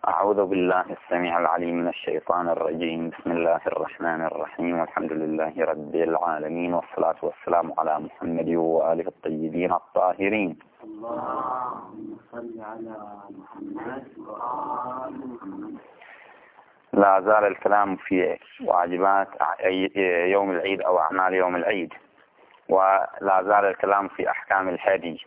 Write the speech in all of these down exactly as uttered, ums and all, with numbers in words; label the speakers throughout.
Speaker 1: أعوذ بالله السميع العليم من الشيطان الرجيم. بسم الله الرحمن الرحيم، والحمد لله رب العالمين، والصلاة والسلام على محمد وآله الطيبين الطاهرين.
Speaker 2: اللهم صل على محمد وآل محمد.
Speaker 1: لا زال الكلام في واجبات يوم العيد أو أعمال يوم العيد، ولا زال الكلام في أحكام الهدي.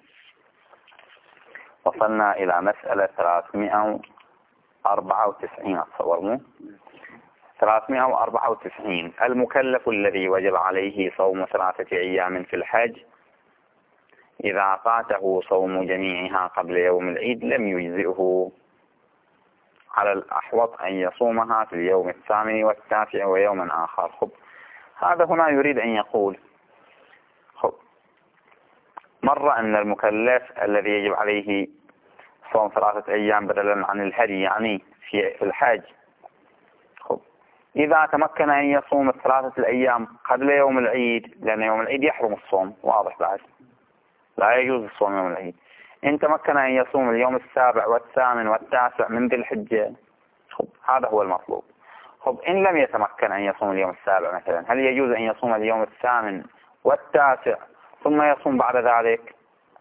Speaker 1: وصلنا إلى مسألة ثلاثمائة وأربعة وتسعين، أتصور مو ثلاثمائة وأربعة وتسعين. المكلف الذي وجب عليه صوم ثلاثة أيام في الحج إذا فاته صوم جميعها قبل يوم العيد لم يجزئه على الأحوط أن يصومها في اليوم الثامن والتاسع ويوما آخر. خب هذا هنا يريد أن يقول خب مرة أن المكلف الذي يجب عليه صوم ثلاثة أيام بدلا عن الهدي يعني في الحج، خب إذا تمكن أن يصوم الثلاثة الأيام قبل يوم العيد، لأن يوم العيد يحرم الصوم، واضح بعد لا يجوز الصوم يوم العيد. إن تمكن أن يصوم اليوم السابع والثامن والتاسع من ذي الحجة، خب هذا هو المطلوب. خب إن لم يتمكن أن يصوم اليوم السابع مثلا، هل يجوز أن يصوم اليوم الثامن والتاسع ثم يصوم بعد ذلك،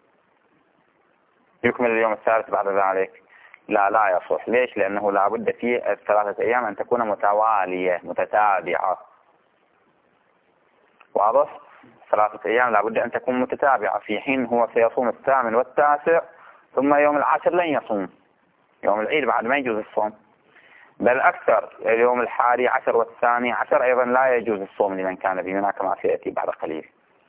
Speaker 1: يكمل اليوم الثالث بعد ذلك؟ لا لا يصح. ليش؟ لأنه لا بد في الثلاثة أيام أن تكون متوالية متتابعة، واضح؟ ثلاثة أيام لا بد أن تكون متتابعة، في حين هو سيصوم الثامن والتاسع ثم يوم العاشر لن يصوم، يوم العيد بعد ما يجوز الصوم، بل أكثر اليوم الحادي عشر والثاني عشر أيضا لا يجوز الصوم لمن كان بمنى كما سيأتي بعد قليل.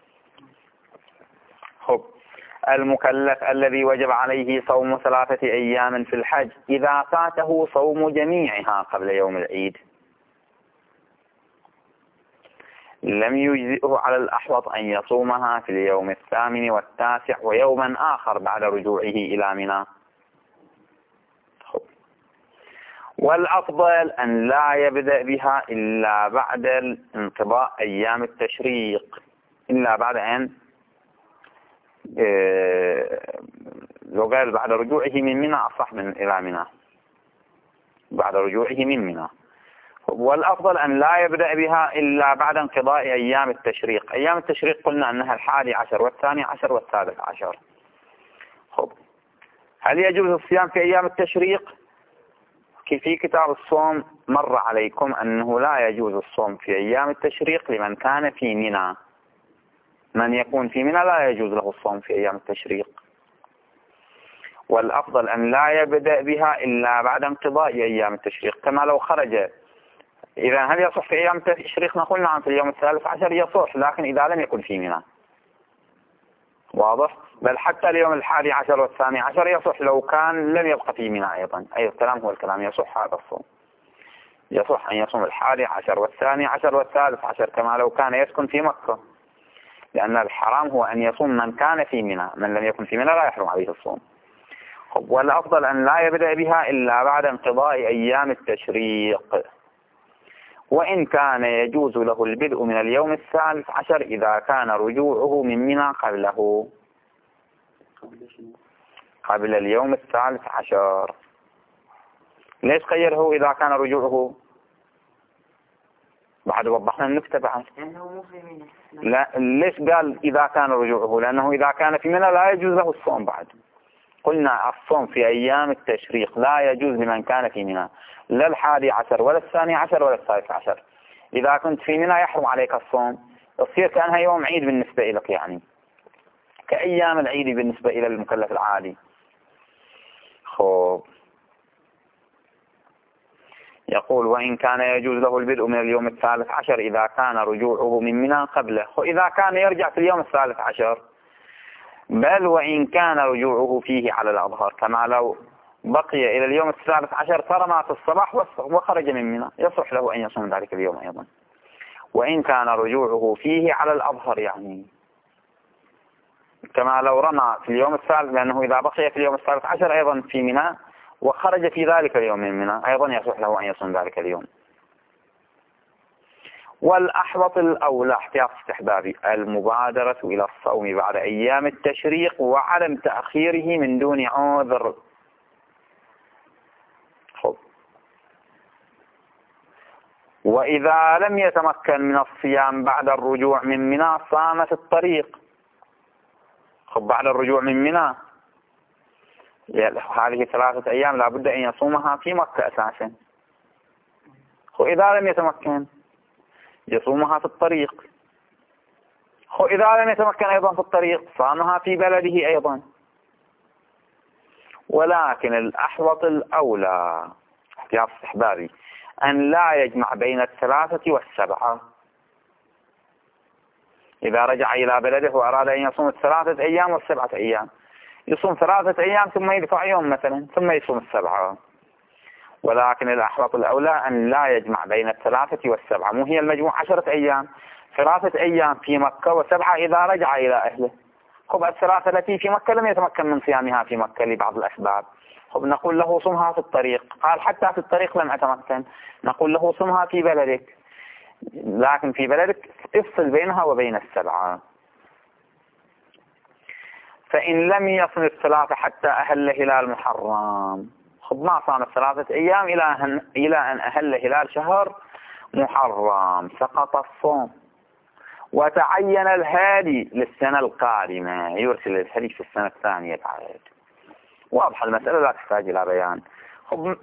Speaker 1: خب المكلف الذي وجب عليه صوم ثلاثة أيام في الحج إذا فاته صوم جميعها قبل يوم العيد لم يجزئه على الأحوط أن يصومها في اليوم الثامن والتاسع ويوما آخر بعد رجوعه إلى منى. والأفضل أن لا يبدأ بها إلا بعد انقضاء أيام التشريق، إلا بعد أن لو قال بعد رجوعه من منى أصح من إلى منى، بعد رجوعه من منى. والأفضل أن لا يبدأ بها إلا بعد انقضاء أيام التشريق. أيام التشريق قلنا أنها الحادي عشر والثاني عشر والثالث عشر. خب هل يجوز الصيام في أيام التشريق؟ في كتاب الصوم مر عليكم أنه لا يجوز الصوم في أيام التشريق لمن كان في منى. من يكون في منى لا يجوز له الصوم في أيام التشريق. والأفضل أن لا يبدأ بها إلا بعد انقضاء أيام التشريق، كما لو خرج. إذا هل يصح في أيام التشريق؟ نقول نعم في اليوم الثالث عشر يصح، لكن إذا لم يكن في منى، واضح؟ بل حتى اليوم الحادي عشر والثاني عشر يصح لو كان لم يبقى في منى أيضا. أي الكلام هو الكلام، يصح هذا الصوم، يصح أن يصوم الحادي عشر والثاني عشر والثالث عشر كما لو كان يسكن في مكة، لأن الحرام هو أن يصوم من كان في منى، من لم يكن في منى لا يحرم عليه الصوم. والأفضل أن لا يبدأ بها إلا بعد انقضاء أيام التشريق، وإن كان يجوز له البدء من اليوم الثالث عشر إذا كان رجوعه من منى قبله، قبل اليوم الثالث عشر. ليش غيره إذا كان رجوعه؟ بعد وضحنا النكتة بعد. لا ليش قال إذا كان رجوعه؟ لأنه إذا كان في منى لا يجوز له الصوم بعد. قلنا الصوم في أيام التشريق لا يجوز لمن كان في منى، لا الحادي عشر ولا الثاني عشر ولا الثالث عشر. إذا كنت في منى يحرم عليك الصوم، يصير كأنها يوم عيد بالنسبة لك، يعني كأيام العيد بالنسبة إلى المكلف العادي. خب يقول وإن كان يجوز له البدء من اليوم الثالث عشر إذا كان رجوعه من منى قبله، إذا كان يرجع في اليوم الثالث عشر، بل وإن كان رجوعه فيه على الأظهر، كما لو بقي إلى اليوم الثالث عشر ترمى في الصباح وخرج من منى يصح له أن يصوم ذلك اليوم أيضا. وإن كان رجوعه فيه على الأظهر، يعني كما لو رمى في اليوم الثالث، لأنه إذا بقي في اليوم الثالث عشر أيضا في منى وخرج في ذلك اليوم من منى أيضا يصح له أن يصوم ذلك اليوم. والأحوط الأولى احتياط استحبابي المبادرة إلى الصوم بعد أيام التشريق وعدم تأخيره من دون عذر. خب وإذا لم يتمكن من الصيام بعد الرجوع من منى صام في الطريق. خب بعد الرجوع من منى هذه ثلاثة أيام لابد أن يصومها في مكة أساسا. وإذا لم يتمكن يصومها في الطريق. وإذا لم يتمكن أيضا في الطريق صامها في بلده أيضا. ولكن الأحوط الأولى احتياط استحبابي أن لا يجمع بين الثلاثة والسبعة. إذا رجع إلى بلده وأراد أن يصوم الثلاثة أيام والسبعة أيام يصوم ثلاثة أيام ثم يدفع يوم مثلا ثم يصوم السبعة. ولكن الأحوط الأولى أن لا يجمع بين الثلاثة والسبعة. مو هي المجموع عشرة أيام، ثلاثة أيام في مكة وسبعة إذا رجع إلى أهله. خب الثلاثة التي في مكة لم يتمكن من صيامها في مكة لبعض الأسباب، خب نقول له صمها في الطريق. قال حتى في الطريق لم أتمكن، نقول له صمها في بلدك، لكن في بلدك افصل بينها وبين السبعة. فإن لم يصم الثلاثة حتى أهل هلال محرم، خب ما صام الثلاثة أيام إلى أن إلى أن أهل هلال شهر محرم سقط الصوم. وتعين الهادي للسنة القادمة، يرسل الهدي في السنة الثانية بعد. واضح المسألة لا تحتاج إلى بيان. خب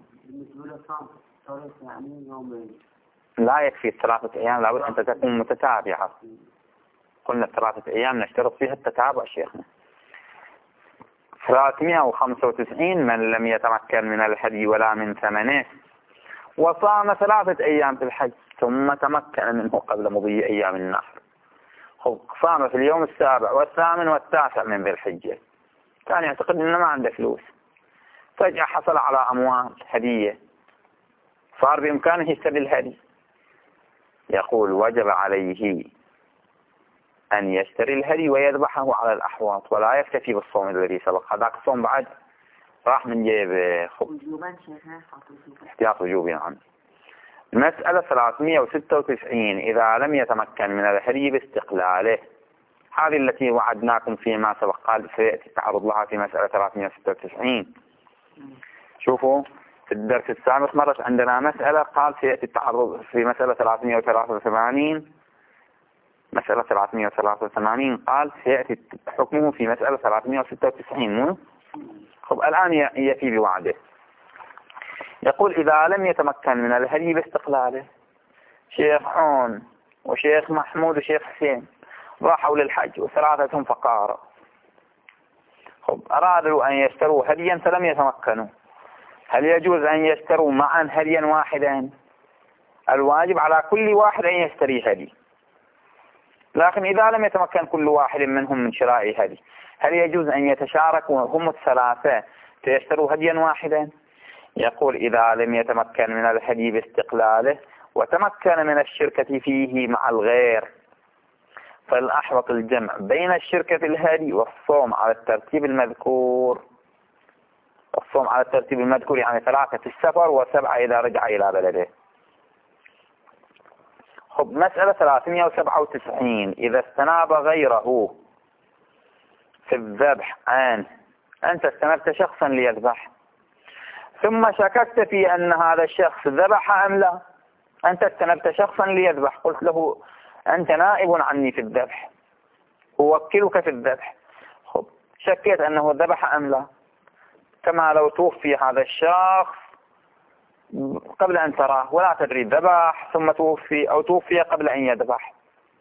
Speaker 1: لا يكفي الثلاثة أيام، لابد أن تكون متتابعة. قلنا الثلاثة أيام نشترط فيها التتابع شيخنا. ثلاثمائة وخمسة وتسعين من لم يتمكن من الهدي ولا من ثمنه وصام ثلاثة أيام في الحج ثم تمكن منه قبل مضي أيام النحر. صام في اليوم السابع والثامن والتاسع من ذي الحجة، كان يعتقد أنه ما عنده فلوس، فجأة حصل على أموال هدية، صار بإمكانه يشتري الهدي. يقول وجب عليه أن يشتري الهدي ويذبحه على الأحواط ولا يكتفي بالصوم الذي سبق. هذاك الصوم بعد راح من جيبه. احتياط وجوبي. نعم. مسألة ثلاثمائة وستة وتسعين إذا لم يتمكن من الهدي باستقلاله، هذه التي وعدناكم فيما سبق، قال سيأتي التعرض لها في مسألة ثلاثمائة وستة وتسعين. شوفوا في الدرس السابق مرت عندنا مسألة قال سيأتي التعرض في مسألة ثلاثمائة وثلاثة وثمانين. مسألة ثلاثمائة وثلاثة وثمانين قال سيأتي حكمه في مسألة ثلاثمائة وستة وتسعين. مو خب الآن يأتي بوعده. يقول إذا لم يتمكن من الهدي باستقلاله، شيخ عون وشيخ محمود وشيخ حسين راحوا للحج وثلاثتهم فقراء، خب أرادوا أن يشتروا هديا فلم يتمكنوا، هل يجوز أن يشتروا معا هديا واحدا؟ الواجب على كل واحد أن يشتري هدي، لكن إذا لم يتمكن كل واحد منهم من شراء هدي، هل يجوز أن يتشاركوا هم الثلاثة فيشتروا هديا واحدا؟ يقول إذا لم يتمكن من الهدي باستقلاله وتمكن من الشركة فيه مع الغير، فالأحوط الجمع بين الشركة في الهدي والصوم على الترتيب المذكور. الصوم على الترتيب المذكور يعني ثلاثة في السفر وسبعة إذا رجع إلى بلده. خب مسألة ثلاثمائة وسبعة وتسعين إذا استناب غيره في الذبح عنه، أنت استنبت شخصا ليذبح ثم شككت في أن هذا الشخص ذبح أم لا. أنت استنبت شخصا ليذبح، قلت له أنت نائب عني في الذبح، أوكلك في الذبح. خب شكيت أنه ذبح أم لا، كما لو توفي هذا الشخص قبل أن تراه ولا تدري ذبح ثم توفي أو توفي قبل أن يذبح.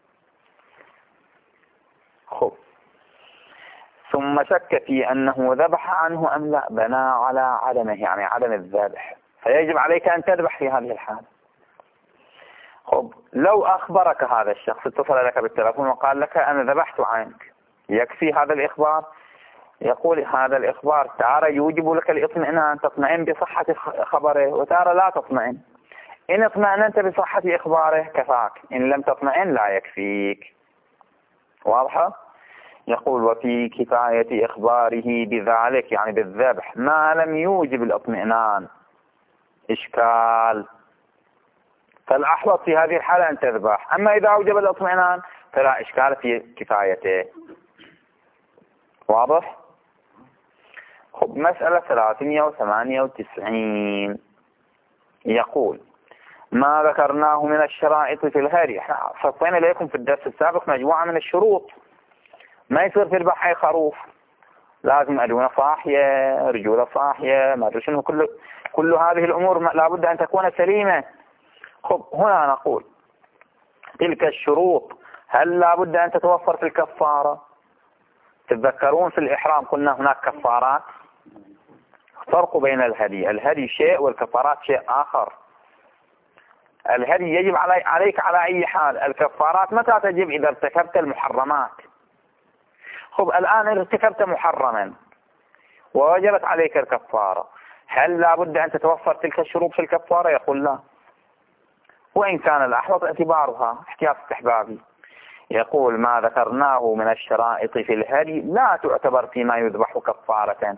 Speaker 1: خب ثم شك في أنه ذبح عنه أم لا، بنى على عدمه يعني عدم الذبح، فيجب عليك أن تذبح في هذه الحالة. خب لو أخبرك هذا الشخص، اتصل لك بالتلفون وقال لك أنا ذبحت عنك، يكفي هذا الإخبار؟ يقول هذا الإخبار تارة يوجب لك الإطمئنان، تطمئن بصحة خبره، وتارة لا تطمئن. إن اطمئننت بصحة إخباره كفاك، إن لم تطمئن لا يكفيك. واضحة؟ يقول وفي كفاية إخباره بذلك يعني بالذبح ما لم يوجب الإطمئنان إشكال، فالأحوط في هذه الحالة أن تذبح. أما إذا أوجب الإطمئنان فلا إشكال في كفايته. واضح؟ خب مسألة ثلاثمائة وثمانية وتسعين يقول ما ذكرناه من الشرائط في الهدي. احنا حطينا لكم في الدرس السابق مجموعة من الشروط. ما يصير تذبح أي خروف، لازم أدونة صاحية، رجولة صاحية، ما أدري شنو، كل كل هذه الأمور لابد أن تكون سليمة. خب هنا نقول تلك الشروط هل لابد أن تتوفر في الكفارة؟ تتذكرون في الإحرام قلنا هناك كفارات. فرق بين الهدي، الهدي شيء والكفارات شيء آخر. الهدي يجب علي عليك على أي حال، الكفارات متى تجب؟ إذا ارتكبت المحرمات. خب الآن ارتكبت محرما ووجبت عليك الكفارة، هل لابد أن تتوفر تلك الشروط في الكفارة؟ يقول لا، وإن كان الأحوط اعتبارها احتياط استحبابي. يقول ما ذكرناه من الشرائط في الهدي لا تعتبر فيما يذبح كفارة،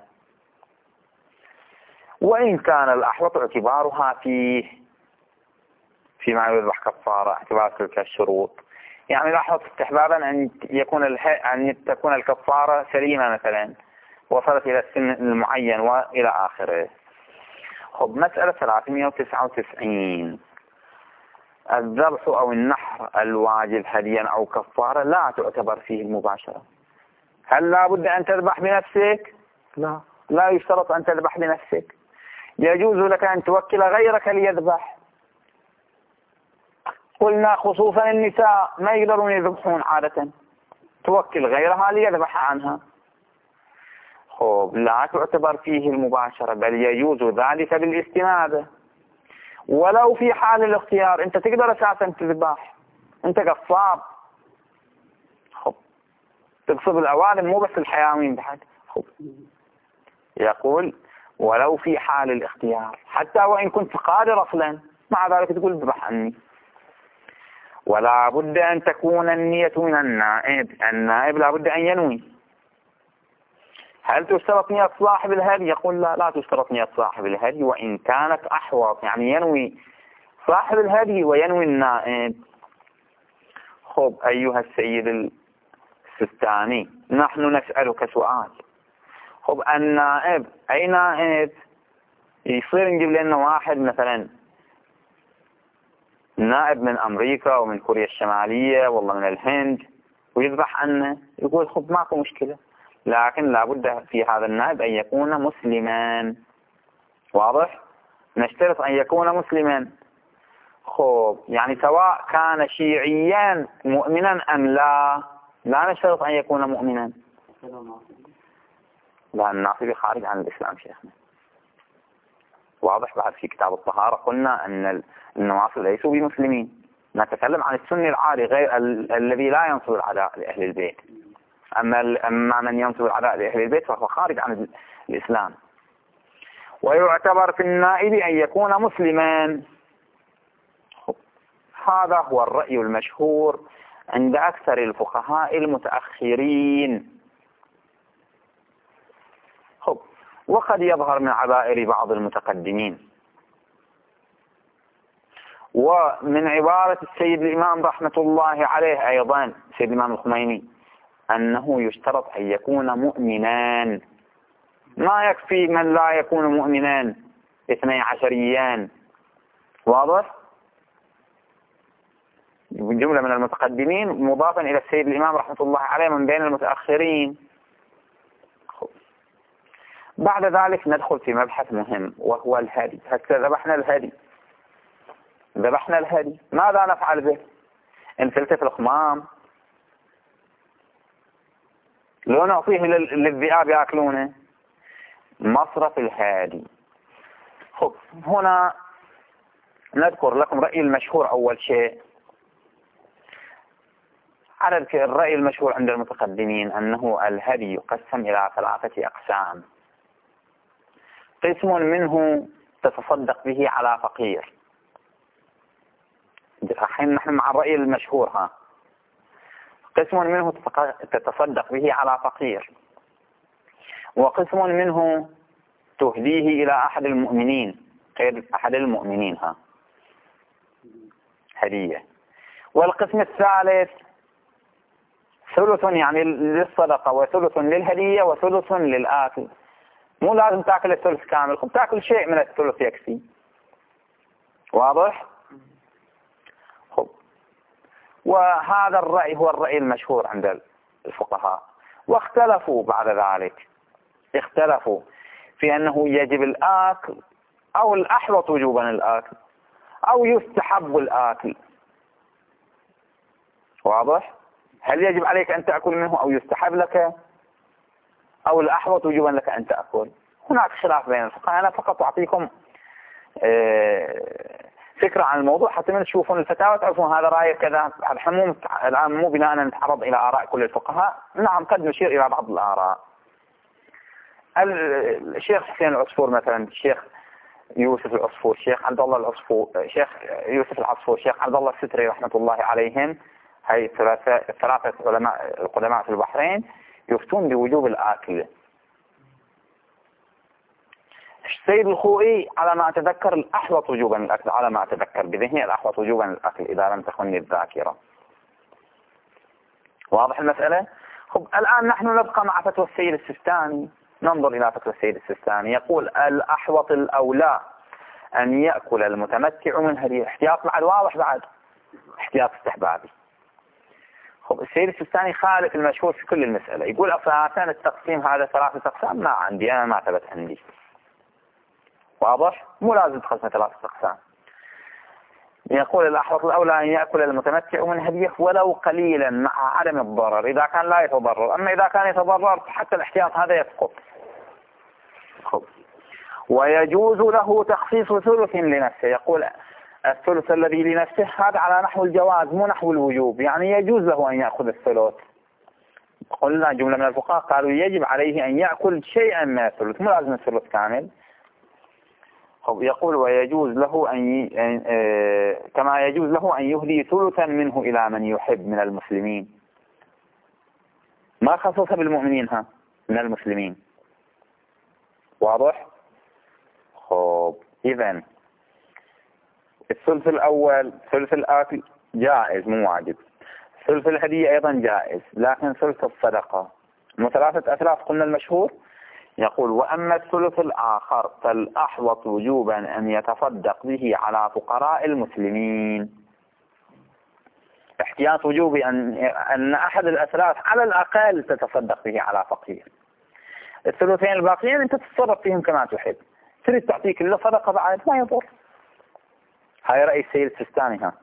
Speaker 1: وإن كان الأحوط اعتبارها فيه فيما يذبح كفارة اعتبار تلك الشروط. يعني الأحوط استحبابا أن يكون اله... أن تكون الكفارة سليمة مثلا، وصلت إلى السن المعين وإلى آخره. خب مسألة ثلاثمئة وتسعة وتسعين، الذبح أو النحر الواجب هديا أو كفارة لا تعتبر فيه المباشرة. هل لا بد أن تذبح بنفسك؟ لا، لا يشترط أن تذبح بنفسك، يجوز لك أن توكل غيرك ليذبح. قلنا خصوصا النساء ما يقدرون يذبحون عادة، توكل غيرها ليذبح عنها. خب لا تعتبر فيه المباشرة، بل يجوز ذلك بالاستنادة ولو في حال الاختيار. انت تقدر اساسا تذبح، انت قصاب. خب تقصد الاوانم مو بس الحيوان بعد. خب يقول ولو في حال الاختيار، حتى وان كنت قادر اصلا، مع ذلك تقول اذبح عني. ولا بد ان تكون النية من النائب، النائب لا بد ان ينوي. هل تشترط نية صاحب الهدي؟ يقول لا، لا تشترط نية صاحب الهدي وإن كانت أحوط، يعني ينوي صاحب الهدي وينوي النائب. خب أيها السيد السستاني، نحن نسألك سؤال. خب النائب، أي نائب؟ يصير نجيب لنا واحد مثلا نائب من أمريكا ومن كوريا الشمالية والله من الهند ويذبح عنه، يقول خب ماكو مشكلة، لكن لابد في هذا النائب أن يكون مسلما. واضح؟ نشترط أن يكون مسلما. خب يعني سواء كان شيعيا مؤمنا أم لا، لا نشترط أن يكون مؤمنا. لا، الناصبي خارج عن الإسلام شيخنا. واضح؟ بعد في كتاب الطهارة قلنا أن النواصب ليسوا بمسلمين، نتكلم عن السني العادي غير ال الذي لا ينصب العداء لأهل البيت. أما أما من ينصب العداء لأهل البيت فهو خارج عن الإسلام. ويعتبر في النائب أن يكون مسلما. هذا هو الرأي المشهور عند أكثر الفقهاء المتأخرين. وقد يظهر من عبائر بعض المتقدمين. ومن عبارة السيد الإمام رحمة الله عليه أيضا، السيد الإمام الخميني، أنه يشترط أن يكون مؤمنان، ما يكفي من لا يكون مؤمنان اثني عشريان. واضح؟ جملة من المتقدمين مضافا إلى السيد الإمام رحمة الله عليه من بين المتأخرين. بعد ذلك ندخل في مبحث مهم وهو الهدي. هكذا ذبحنا الهدي، ذبحنا الهدي، ماذا نفعل به؟ انفلت في الخمام، لو نعطيه للذئاب يأكلونه. مصرف الهادي. خب هنا نذكر لكم رأي المشهور. أول شيء على الرأي المشهور عند المتقدمين أنه الهدي يقسم إلى ثلاثة أقسام. قسم منه تتصدق به على فقير، الحين نحن مع الرأي المشهور. ها قسم منه تتصدق به على فقير، وقسم منه تهديه إلى أحد المؤمنين غير أحد المؤمنين، ها هدية. والقسم الثالث ثلث يعني للصدقة وثلث للهدية وثلث للآكل. مو لازم تأكل الثلث كامل، خب تأكل شيء من الثلث يكفي. واضح؟ وهذا الرأي هو الرأي المشهور عند الفقهاء. واختلفوا بعد ذلك، اختلفوا في أنه يجب الآكل أو الأحوط وجوبا الآكل أو يستحب الآكل. واضح؟ هل يجب عليك أن تأكل منه أو يستحب لك أو الأحوط وجوبا لك أن تأكل؟ هناك خلاف بين الفقهاء. أنا فقط أعطيكم فكرة عن الموضوع حتى من تشوفون الفتاوى تعرفون هذا رأي كذا. الحموم الآن مو بناء أن نتعرض إلى آراء كل الفقهاء، نعم قد نشير إلى بعض الآراء. الشيخ حسين العصفور مثلا، الشيخ يوسف العصفور، الشيخ عبد الله العصفور، الشيخ يوسف العصفور، الشيخ عبد الله الستري رحمة الله عليهم، هاي ثلاثة ثلاثة علماء القدماء في البحرين يفتون بوجوب الآكل. السيد الخوئي على ما أتذكر الأحوط وجوبا الأكل، على ما أتذكر بذهني الأحوط وجوبا الأكل إذا لم تخني الذاكرة. واضح المسألة؟ خب الآن نحن نبقى مع فتوى السيد السيستاني. ننظر إلى فتوى السيد السيستاني، يقول الأحوط الأولى أن يأكل المتمتع من هديه. احتياط مع الواضح بعد، احتياط استحبابي. خب السيد السيستاني خالف المشهور في كل المسألة، يقول أصلا التقسيم هذا ثلاثة أقسام ما عندي، أنا ما ثبت عندي. واضح؟ مو لازم تقسم ثلاثة أقسام. يقول الأحوط الأولى أن يأكل المتمتع من هديه ولو قليلا مع عدم الضرر إذا كان لا يتضرر. أما إذا كان يتضرر حتى الاحتياط هذا يسقط. خب. ويجوز له تخصيص ثلث لنفسه. يقول الثلث الذي لنفسه هذا على نحو الجواز مو نحو الوجوب، يعني يجوز له أن يأخذ الثلث. قلنا جملة من الفقهاء قالوا يجب عليه أن يأكل شيئا من الثلث، مو لازم الثلث كامل. يقول ويجوز له أن ي... كما يجوز له أن يهدي ثلثا منه إلى من يحب من المسلمين. ما خصص بالمؤمنين، ها من المسلمين. واضح؟ خب إذن الثلث الأول ثلث الآكل جائز مو واجب، ثلث الهدية أيضا جائز، لكن ثلث الصدقة ثلاثة أثلاث قلنا المشهور. يقول وأما الثلث الآخر فالأحوط وجوبا أن يتصدق به على فقراء المسلمين. احتياط وجوبي أن أن أحد الأثلاث على الأقل تتصدق به على فقير. الثلثين الباقيين أنت تتصرف فيهم كما تحب، تريد تعطيك إلا صدقة بعد ما يضر. هاي رأي السيد السيستاني. ها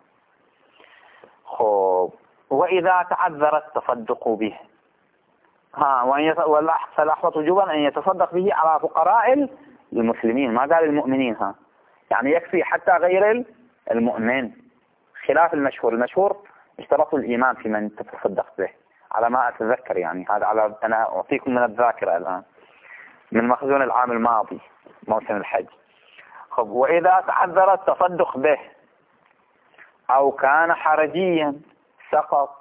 Speaker 1: خب وإذا تعذر التصدق به ها والأحوط وجوبا أن يتصدق به على فقراء المسلمين، ما قال المؤمنين. ها يعني يكفي حتى غير المؤمن، خلاف المشهور. المشهور اشترطوا الإيمان في من تتصدق به على ما أتذكر، يعني هذا على أنا أعطيكم من الذاكرة الآن من مخزون العام الماضي موسم الحج. خب وإذا تعذر التصدق به أو كان حرجيا سقط.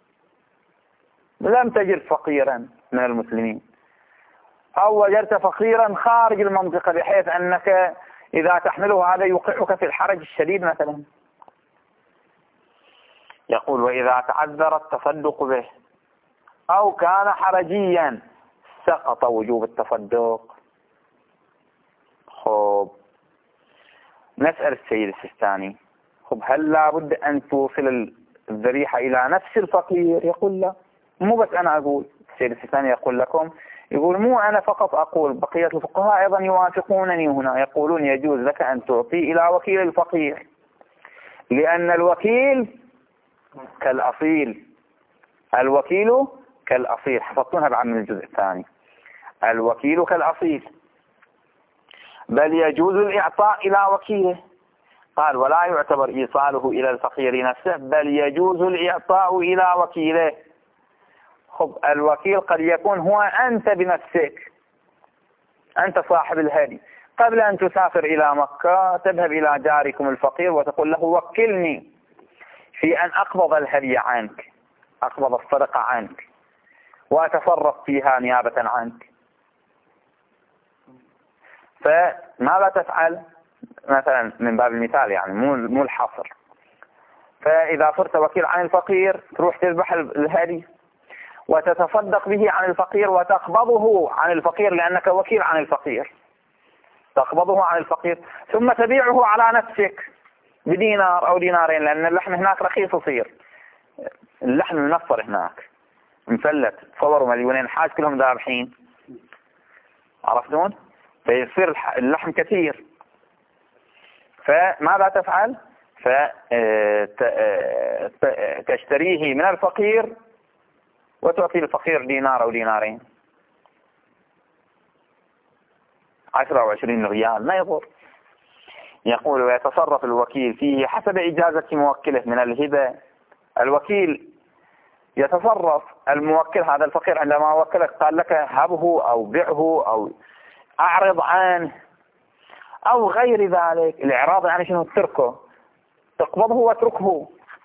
Speaker 1: لم تجد فقيرا من المسلمين أو وجدت فقيرا خارج المنطقة بحيث أنك إذا تحمله هذا يوقعك في الحرج الشديد مثلا. يقول وإذا تعذر التصدق به أو كان حرجيا سقط وجوب التصدق. خب نسأل السيد السيستاني خب هل لابد أن توصل الذبيحة إلى نفس الفقير؟ يقول لا، مو بس أنا أقول. السيد السيستاني يقول لكم، يقول مو أنا فقط أقول، بقية الفقهاء أيضا يوافقونني هنا، يقولون يجوز لك أن تعطي إلى وكيل الفقير، لأن الوكيل كالأصيل. الوكيل كالأصيل، حفظتونها بعد من الجزء الثاني. الوكيل كالأصيل، بل يجوز الإعطاء إلى وكيله. قال ولا يعتبر إيصاله إلى الفقير نفسه، بل يجوز الإعطاء إلى وكيله. خب الوكيل قد يكون هو أنت بنفسك، أنت صاحب الهدي، قبل أن تسافر إلى مكة تذهب إلى جاركم الفقير وتقول له وكلني في أن أقبض الهدي عنك، أقبض الصدقة عنك وأتصرف فيها نيابة عنك. فماذا تفعل؟ مثلا من باب المثال يعني مو مو الحصر. فإذا صرت وكيل عن الفقير تروح تذبح الهدي وتتصدق به عن الفقير وتقبضه عن الفقير لأنك وكيل عن الفقير، تقبضه عن الفقير ثم تبيعه على نفسك بدينار أو دينارين، لأن اللحم هناك رخيص يصير. اللحم منفر هناك مفلت، تصوروا مليونين حاج كلهم ذابحين، عرفتون؟ فيصير اللحم كثير، فماذا تفعل؟ فتشتريه من الفقير وتعطي الفقير دينار أو دينارين، عشرة أو عشرين ريال ما يضر. يقول ويتصرف الوكيل فيه حسب إجازة موكله من الهبة. الوكيل يتصرف، الموكل هذا الفقير عندما وكلك قال لك هبه أو بيعه أو أعرض عنه أو غير ذلك. الإعراض يعني شنو؟ تركه، تقبضه وتركه.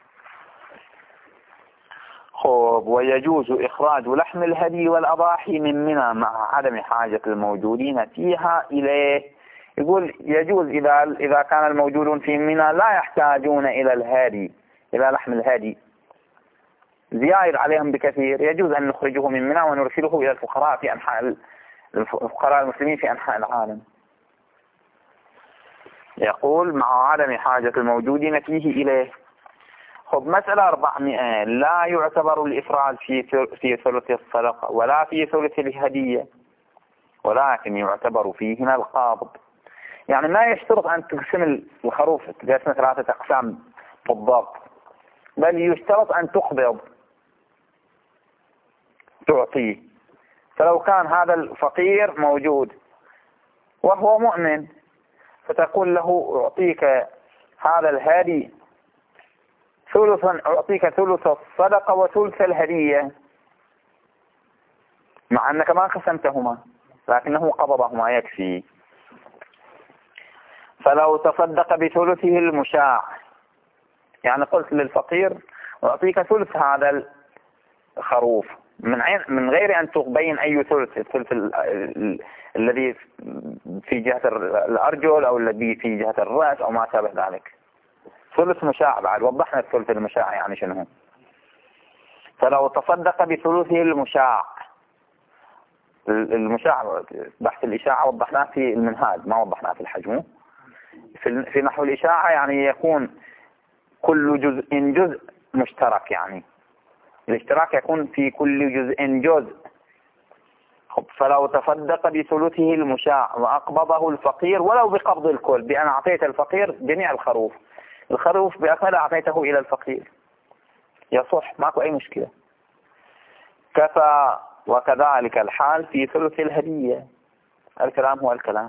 Speaker 1: خب ويجوز إخراج لحم الهدي والأضاحي من منى مع عدم حاجة الموجودين فيها إليه. يقول يجوز إذا إذا كان الموجودون في منى لا يحتاجون إلى الهادي، إلى لحم الهادي، زيائد عليهم بكثير، يجوز أن نخرجه من منى ونرسله إلى الفقراء في أنحاء الفقراء المسلمين في أنحاء العالم. يقول مع عدم حاجة الموجودين فيه إليه. خب مسألة أربعمائة، لا يعتبر الإفراد في في ثلث الصدقة ولا في ثلث الهدية، ولكن يعتبر فيهما القابض. يعني ما يشترط أن تقسم الخروف تقسم ثلاثة أقسام بالضبط، بل يشترط أن تقبض تعطيه. فلو كان هذا الفقير موجود وهو مؤمن فتقول له أعطيك هذا الهادي ثلثا، أعطيك ثلث الصدقة وثلث الهدية، مع أنك ما قسمتهما لكنه قبضهما يكفي. فلو تصدق بثلثه المشاع، يعني قلت للفقير أعطيك ثلث هذا الخروف من من غير أن تبين أي ثلث، الثلث الذي في جهة الأرجل أو الذي في جهة الرأس أو ما شابه ذلك. ثلث مشاع، بعد وضحنا الثلث المشاع يعني شنو. فلو تصدق بثلثه المشاع، المشاع بحث الإشاعة وضحناه في المنهاج ما وضحناه في الحجم. في نحو الإشاعة يعني يكون كل جزء جزء مشترك، يعني الاشتراك يكون في كل جزء جزء. فلو تصدق بثلثه المشاع وأقبضه الفقير ولو بقبض الكل، بأن أعطيت الفقير جميع الخروف، الخروف بأكمل أعطيته إلى الفقير، يصح ماكو أي مشكلة، كفى. وكذلك الحال في ثلث الهدية، الكلام هو الكلام.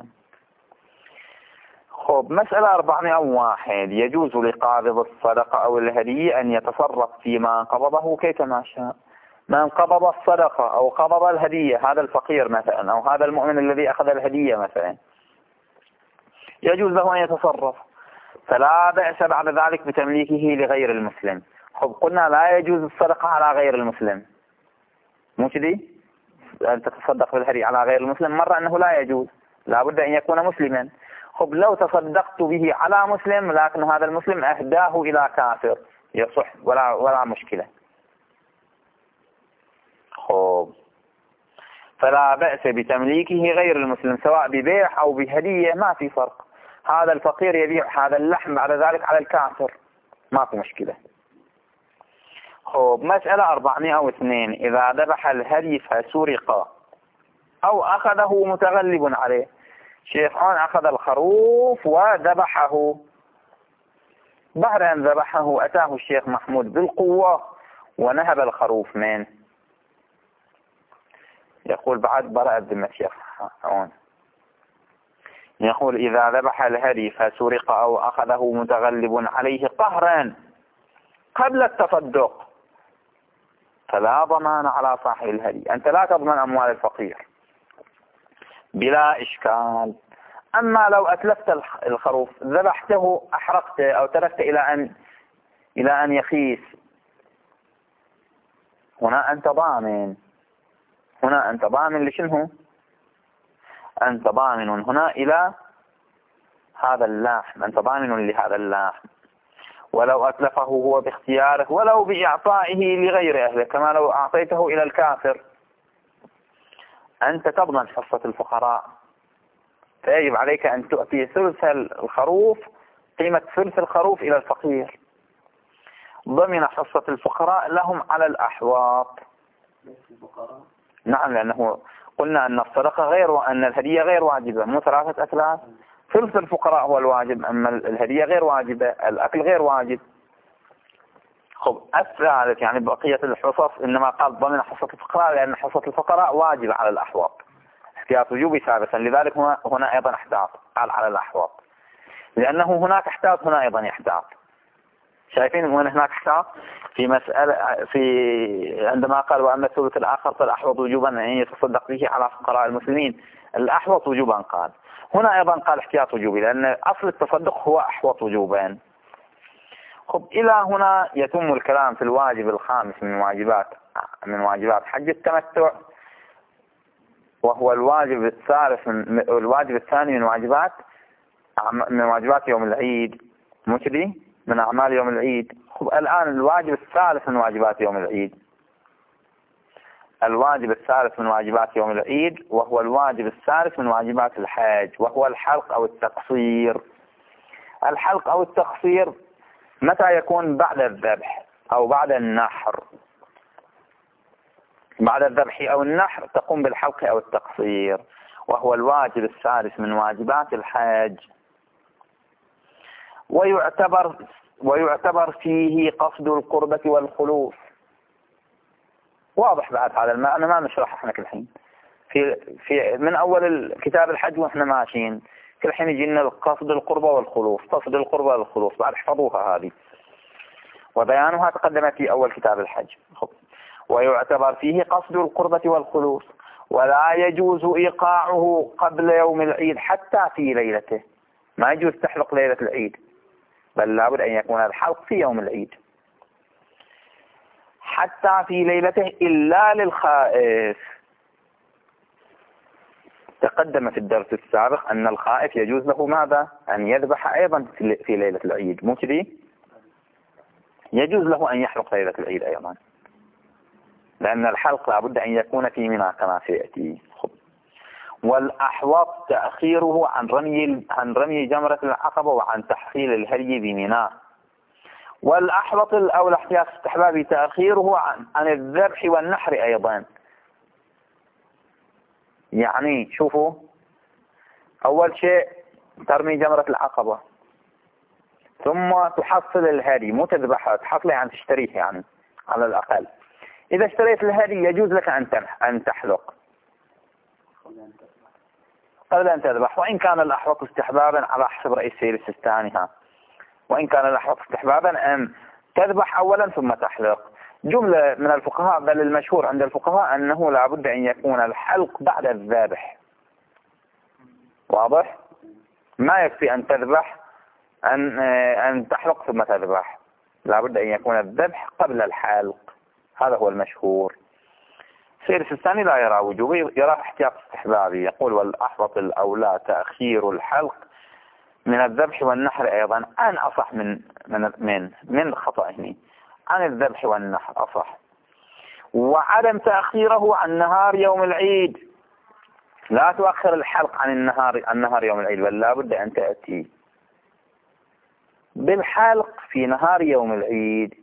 Speaker 1: خب مسألة أربعمائة وواحد، يجوز لقابض الصدقة أو الهدية أن يتصرف فيما قبضه كيفما شاء. من قبض الصدقة أو قبض الهدية، هذا الفقير مثلا أو هذا المؤمن الذي أخذ الهدية مثلا، يجوز له أن يتصرف، فلا بأس بعد ذلك بتمليكه لغير المسلم. خب قلنا لا يجوز الصدقة على غير المسلم، مو كذي؟ أن تتصدق بالهدية على غير المسلم مرة أنه لا يجوز، لا بد أن يكون مسلما. خب لو تصدقت به على مسلم لكن هذا المسلم أهداه إلى كافر، يصح ولا ولا مشكلة. خب فلا بأس بتمليكه غير المسلم سواء ببيع أو بهدية، ما في فرق. هذا الفقير يبيع هذا اللحم بعد ذلك على الكافر، ما في مشكلة. خب مسألة أربعمائة واثنين، إذا ذبح الهدي فسرق أو أخذه متغلب عليه. شيخان أخذ الخروف وذبحه، بعد أن ذبحه أتاه الشيخ محمود بالقوة ونهب الخروف منه. يقول بعد براءة ذمة الشيخ هون، يقول إذا ذبح الهدي فسرق أو أخذه متغلب عليه قهرا قبل التصدق فلا ضمان على صاحب الهدي. أنت لا تضمن أموال الفقير بلا إشكال. أما لو أتلفت الخروف، ذبحته أحرقته أو تركت إلى أن إلى أن يخيس، هنا أنت ضامن، هنا أنت ضامن لشنه؟ أنت ضامن هنا إلى هذا اللحم، أنت ضامن لهذا اللحم. ولو أتلفه هو باختياره ولو بإعطائه لغير أهله، كما لو أعطيته إلى الكافر، أنت تضمن حصة الفقراء، فيجب عليك أن تؤتي ثلث الخروف، قيمة ثلث الخروف إلى الفقير. ضمن حصة الفقراء لهم على الأحواط.
Speaker 2: الفقراء
Speaker 1: نعم، لأنه قلنا أن الصدقة غير وأن الهدية غير واجبة، مو ثلاثة أثلاث. ثلث الفقراء هو الواجب، أما الهدية غير واجبة، الأكل غير واجب. خب الثالث يعني بقية الحصص إنما قال ضمن حصة الفقراء لأن حصة الفقراء واجب على الأحواط، احتياط وجوبي سابقا، لذلك هنا, هنا أيضا احتاط، قال على الأحواط لأنه هناك احتاط هنا أيضا يحتاط. شايفين وين هناك احتاط في مسألة في عندما قال وأما الثلث الآخر فالأحوط وجوبا أن يتصدق به على فقراء المسلمين، الأحوط وجوبا قال، هنا أيضا قال احتياط وجوبي لأن أصل التصدق هو أحوط وجوبا. خب إلى هنا يتم الكلام في الواجب الخامس من واجبات من واجبات حج التمتع، وهو الواجب الثالث من الواجب الثاني من واجبات من واجبات يوم العيد، مو كذي من أعمال يوم العيد. خب الآن الواجب الثالث من واجبات يوم العيد، الواجب الثالث من واجبات يوم العيد وهو الواجب الثالث من واجبات الحج، وهو الحلق أو التقصير. الحلق أو التقصير متى يكون؟ بعد الذبح أو بعد النحر. بعد الذبح أو النحر تقوم بالحلق أو التقصير، وهو الواجب الثالث من واجبات الحج. ويعتبر ويعتبر فيه قصد القربة والخلوص. واضح بعد هذا المعنى ما نشرح احنا كل حين في في من اول كتاب الحج واحنا ماشيين كل حين يجي لنا قصد القربة والخلوص، قصد القربة والخلوص، بعد احفظوها هذه وبيانها تقدم في اول كتاب الحج. خب. ويعتبر فيه قصد القربة والخلوص، ولا يجوز ايقاعه قبل يوم العيد حتى في ليلته. ما يجوز تحلق ليلة العيد، بل لابد أن يكون الحلق في يوم العيد حتى في ليلته إلا للخائف. تقدم في الدرس السابق أن الخائف يجوز له ماذا؟ أن يذبح أيضا في ليلة العيد، مو كذي؟ يجوز له أن يحلق ليلة العيد أيضا، لأن الحلق لابد أن يكون في منى كما سيأتي. والأحوط تأخيره عن رمي عن رمي جمرة العقبة وعن تحصيل الهدي بمنى. والأحوط أو الاحتياط استحبابي تأخيره عن, عن الذبح والنحر أيضا. يعني شوفوا، أول شيء ترمي جمرة العقبة ثم تحصل الهدي، مو تذبحها، تحصله يعني تشتريه يعني على الأقل. إذا اشتريت الهدي يجوز لك أن أن تحلق قبل أن تذبح، وإن كان الأحوط استحبابا على حسب رئيس سير السيستاني ها وإن كان الأحوط استحبابا أن تذبح أولا ثم تحلق. جملة من الفقهاء بل المشهور عند الفقهاء أنه لابد أن يكون الحلق بعد الذبح. واضح؟ ما يكفي أن تذبح أن أن تحلق ثم تذبح، لابد أن يكون الذبح قبل الحلق، هذا هو المشهور. سير الثاني لا يرى وجوبي، يرى احتياط استحبابي، يقول والأحوط الأولى تأخير الحلق من الذبح والنحر أيضا، أن أصح من من من, من خطأه عن الذبح والنحر أصح. وعدم تأخيره عن نهار يوم العيد، لا تؤخر الحلق عن النهار عن نهار يوم العيد، بل لا بد أن تأتي بالحلق في نهار يوم العيد.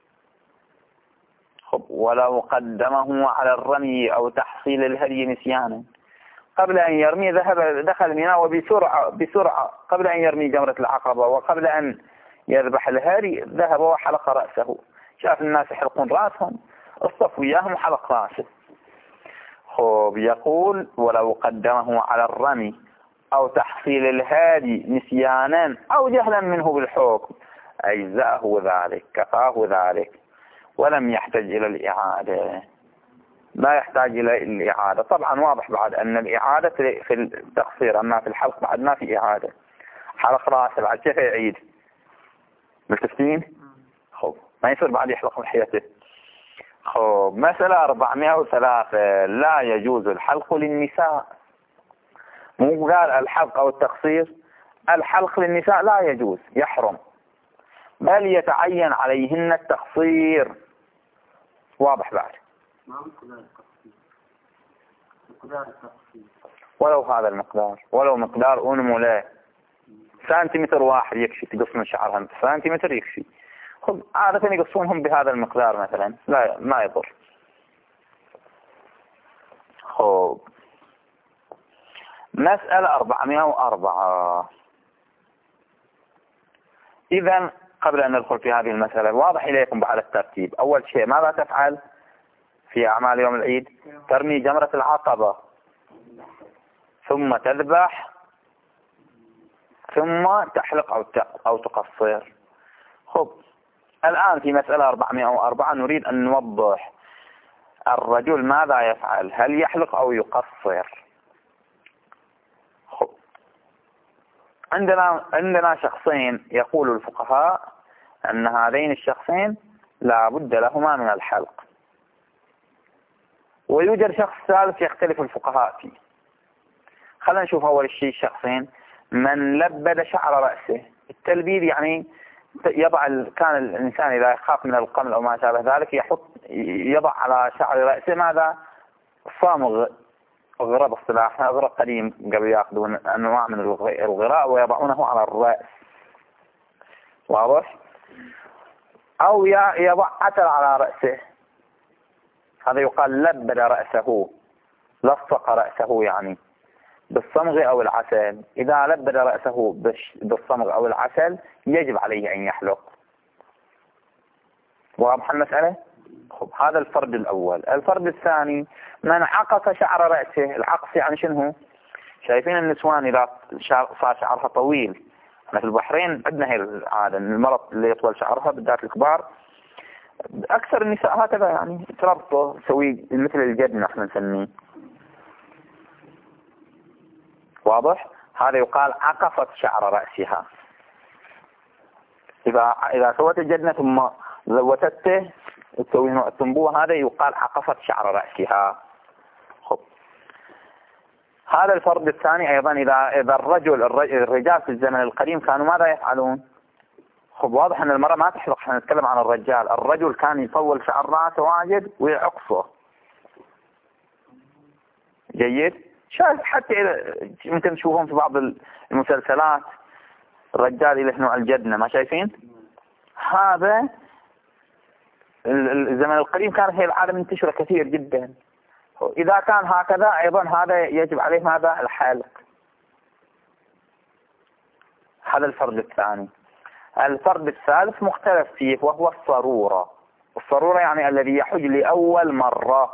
Speaker 1: ولو قدمه على الرمي أو تحصيل الهدي نسيانا قبل أن يرمي ذهب دخل منى وبسرعة بسرعة قبل أن يرمي جمرة العقبة وقبل أن يذبح الهدي ذهب وحلق رأسه. شاف الناس يحلقون رأسهم، اصطف وياهم وحلق رأسه. خب يقول ولو قدمه على الرمي أو تحصيل الهادي نسيانا أو جهلا منه بالحكم أجزأه ذلك، كفاه ذلك، ولم يحتاج إلى الإعادة. لا يحتاج إلى الإعادة. طبعا واضح بعد أن الإعادة في التقصير، أما في الحلق بعد ما في إعادة. حلق رأسه بعد كيف يعيد؟ ملتفتين؟ خب ما يصير بعد يحلق لحيته. خب مسألة أربعمائة وثلاثة، لا يجوز الحلق للنساء. مو قال الحلق أو التقصير، الحلق للنساء لا يجوز، يحرم، بل يتعين عليهن التقصير. واضح بعد؟ ولو هذا المقدار، ولو مقدار أنمو له سنتيمتر واحد يكفي، تقص من شعرها سنتيمتر يكفي. خب عادة يقصونهم بهذا المقدار مثلا، لا ما يضر. خب مسألة أربعمائة وأربعة. إذا قبل أن ندخل في هذه المسألة، واضح إليكم بعد الترتيب. أول شيء ماذا تفعل في أعمال يوم العيد؟ ترمي جمرة العقبة، ثم تذبح، ثم تحلق أو أو تقصر. خب الآن في مسألة أربعمائة وأربعة نريد أن نوضح الرجل ماذا يفعل، هل يحلق أو يقصر؟ خب عندنا عندنا شخصين يقول الفقهاء أن هذين الشخصين لا بد لهما من الحلق، ويوجد شخص ثالث يختلف الفقهاء فيه. خلينا نشوف أول شيء الشخصين. من لبد شعر رأسه، التلبيد يعني يضع، كان الإنسان إذا يخاف من القمل أو ما شابه ذلك يحط يضع على شعر رأسه ماذا؟ صامغ، غراب اصطلاح، غراب قديم قبل يأخذون أنواع من الغراء ويضعونه على الرأس، واضح؟ أو يضع عسل على رأسه، هذا يقال لبد رأسه، لصق رأسه يعني بالصمغ أو العسل. إذا لبد رأسه بالصمغ أو العسل يجب عليه أن يحلق. واضح المسألة؟ خب هذا الفرد الأول. الفرد الثاني من عقص شعر رأسه. العقص يعني شنو؟ شايفين النسوان إذا صار شعرها طويل، احنا في البحرين عندنا هي العادة، المرأة اللي يطول شعرها بالذات الكبار، أكثر النساء هكذا يعني تربطه، تسوي مثل الجد نحن نسميه، واضح؟ هذا يقال عقفت شعر رأسها. إذا إذا سوت الجدنة ثم زوتته تسوي نوع التنبوه، هذا يقال عقفت شعر رأسها. خب هذا الفرد الثاني أيضا. إذا إذا الرجل الرجال في الزمن القديم كانوا ماذا يفعلون؟ خب واضح أن المرأة ما تحلق، احنا نتكلم عن الرجال. الرجل كان يطول شعر رأسه واجد ويعقصه. جيد؟ شايف حتى يمكن تشوفون في بعض المسلسلات الرجال له نوع الجدنة، ما شايفين؟ هذا الزمن القديم كانت هي العادة منتشرة كثير جدا. إذا كان هكذا أيضا هذا يجب عليه ماذا؟ الحلق. هذا الفرد الثاني. الفرد الثالث مختلف فيه وهو الصرورة. الصرورة يعني الذي يحج لأول مرة،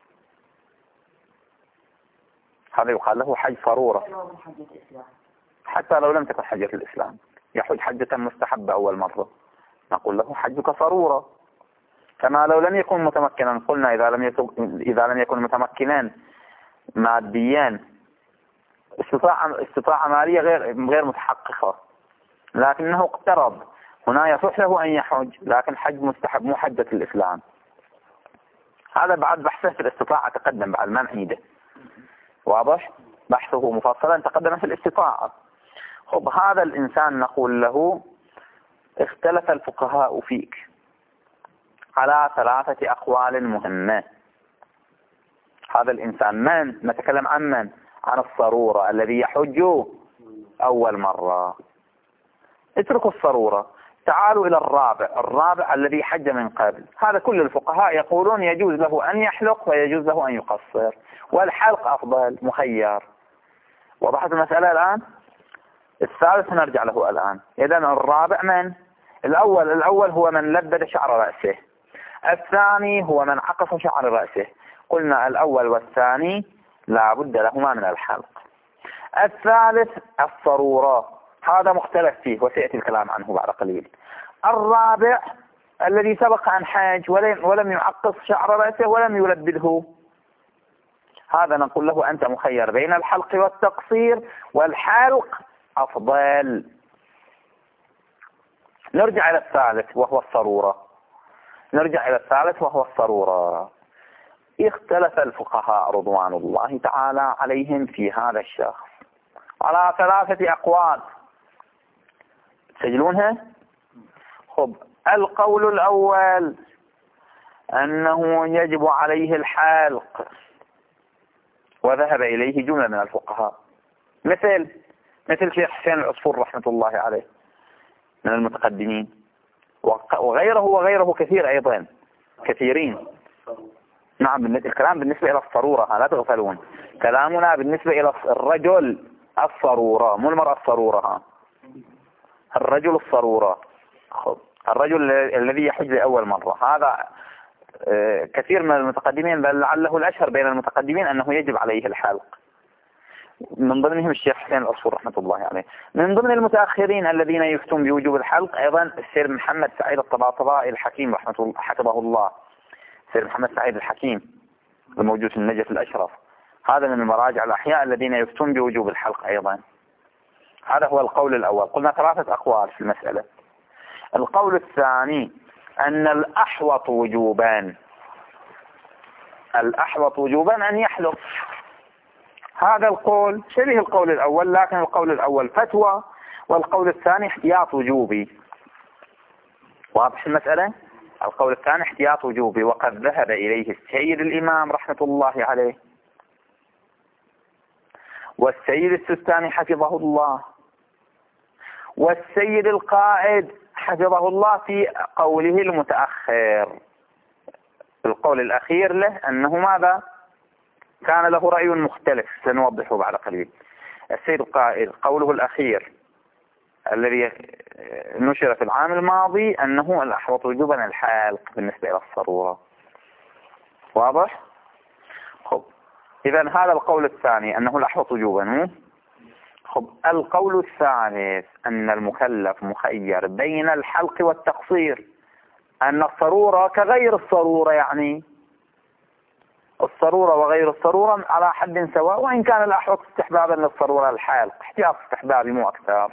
Speaker 1: هذا يقال له حج صرورة. حتى لو لم تكن حجة الإسلام، يحج حجة مستحبة أول مرة، نقول له حجك صرورة. كما لو لم يكن متمكنا، قلنا إذا لم يكن إذا لم يكن متمكنين ماديا، استطاعة استطاعة مالية غير غير متحققة، لكنه اقترض، هنا يصح له أن يحج، لكن حج مستحب مو حجة الإسلام. هذا بعد بحثه في الاستطاعة تقدم بعد ما نعيده، واضح؟ بحثه مفصلا تقدم في الاستطاعة. خب هذا الإنسان نقول له اختلف الفقهاء فيك على ثلاثة أقوال مهمة. هذا الإنسان من؟ نتكلم عن من؟ عن الصرورة الذي يحج أول مرة. اتركوا الصرورة، تعالوا إلى الرابع. الرابع الذي حج من قبل. هذا كل الفقهاء يقولون يجوز له أن يحلق ويجوز له أن يقصر، والحلق أفضل مخير. وضحت المسألة الآن؟ الثالث نرجع له الآن. إذن الرابع من؟ الأول الأول هو من لبد شعر رأسه. الثاني هو من عقص شعر رأسه. قلنا الأول والثاني لا بد لهما من الحلق. الثالث الصرورة، هذا مختلف فيه وسيأتي الكلام عنه بعد قليل. الرابع الذي سبق عن حاج ولم يعقص شعر رأسه ولم يلبده، هذا نقول له أنت مخير بين الحلق والتقصير، والحلق أفضل. نرجع إلى الثالث وهو الصرورة. نرجع إلى الثالث وهو الصرورة. اختلف الفقهاء رضوان الله تعالى عليهم في هذا الشخص على ثلاثة أقوال. تسجلونها؟ خب القول الأول أنه يجب عليه الحلق، وذهب إليه جملة من الفقهاء، مثل مثل شيخ حسين العصفور رحمة الله عليه من المتقدمين، وغيره وغيره كثير أيضا، كثيرين. نعم، الكلام بالنسبة إلى الصرورة، لا تغفلون، كلامنا بالنسبة إلى الرجل الصرورة، مو المرأة الصرورة، الرجل الصرورة. خب. الرجل الذي يحج لأول مرة، هذا كثير من المتقدمين، بل لعله الأشهر بين المتقدمين أنه يجب عليه الحلق، من ضمنهم الشيخ حسين العصفور رحمة الله عليه. من ضمن المتأخرين الذين يفتون بوجوب الحلق أيضا السيد محمد سعيد الطباطبائي الحكيم رحمة الله حفظه الله، السيد محمد سعيد الحكيم الموجود في النجف الأشرف، هذا من المراجع الأحياء الذين يفتون بوجوب الحلق أيضا. هذا هو القول الأول. قلنا ثلاثة أقوال في المسألة. القول الثاني أن الأحوط وجوبان، الأحوط وجوبا أن يحلق. هذا القول شبه القول الأول، لكن القول الأول فتوى والقول الثاني احتياط وجوبي. واضح المسألة؟ القول الثاني احتياط وجوبي، وقد ذهب إليه السيد الإمام رحمة الله عليه والسيد السستاني حفظه الله والسيد القائد حفظه الله في قوله المتأخر. القول الأخير له أنه ماذا؟ كان له رأي مختلف سنوضحه بعد قليل. السيد القائد قوله الأخير الذي نشر في العام الماضي أنه الأحوط وجوبا الحالق بالنسبة إلى الصرورة. واضح؟ خب. إذا هذا القول الثاني أنه الأحوط وجوبا. خب. القول الثالث أن المكلف مخير بين الحلق والتقصير، أن الصرورة كغير الصرورة، يعني الصرورة وغير الصرورة على حد سواء، وإن كان الأحوط استحبابا للصرورة الحالق، احتياط استحبابي مو أكثر.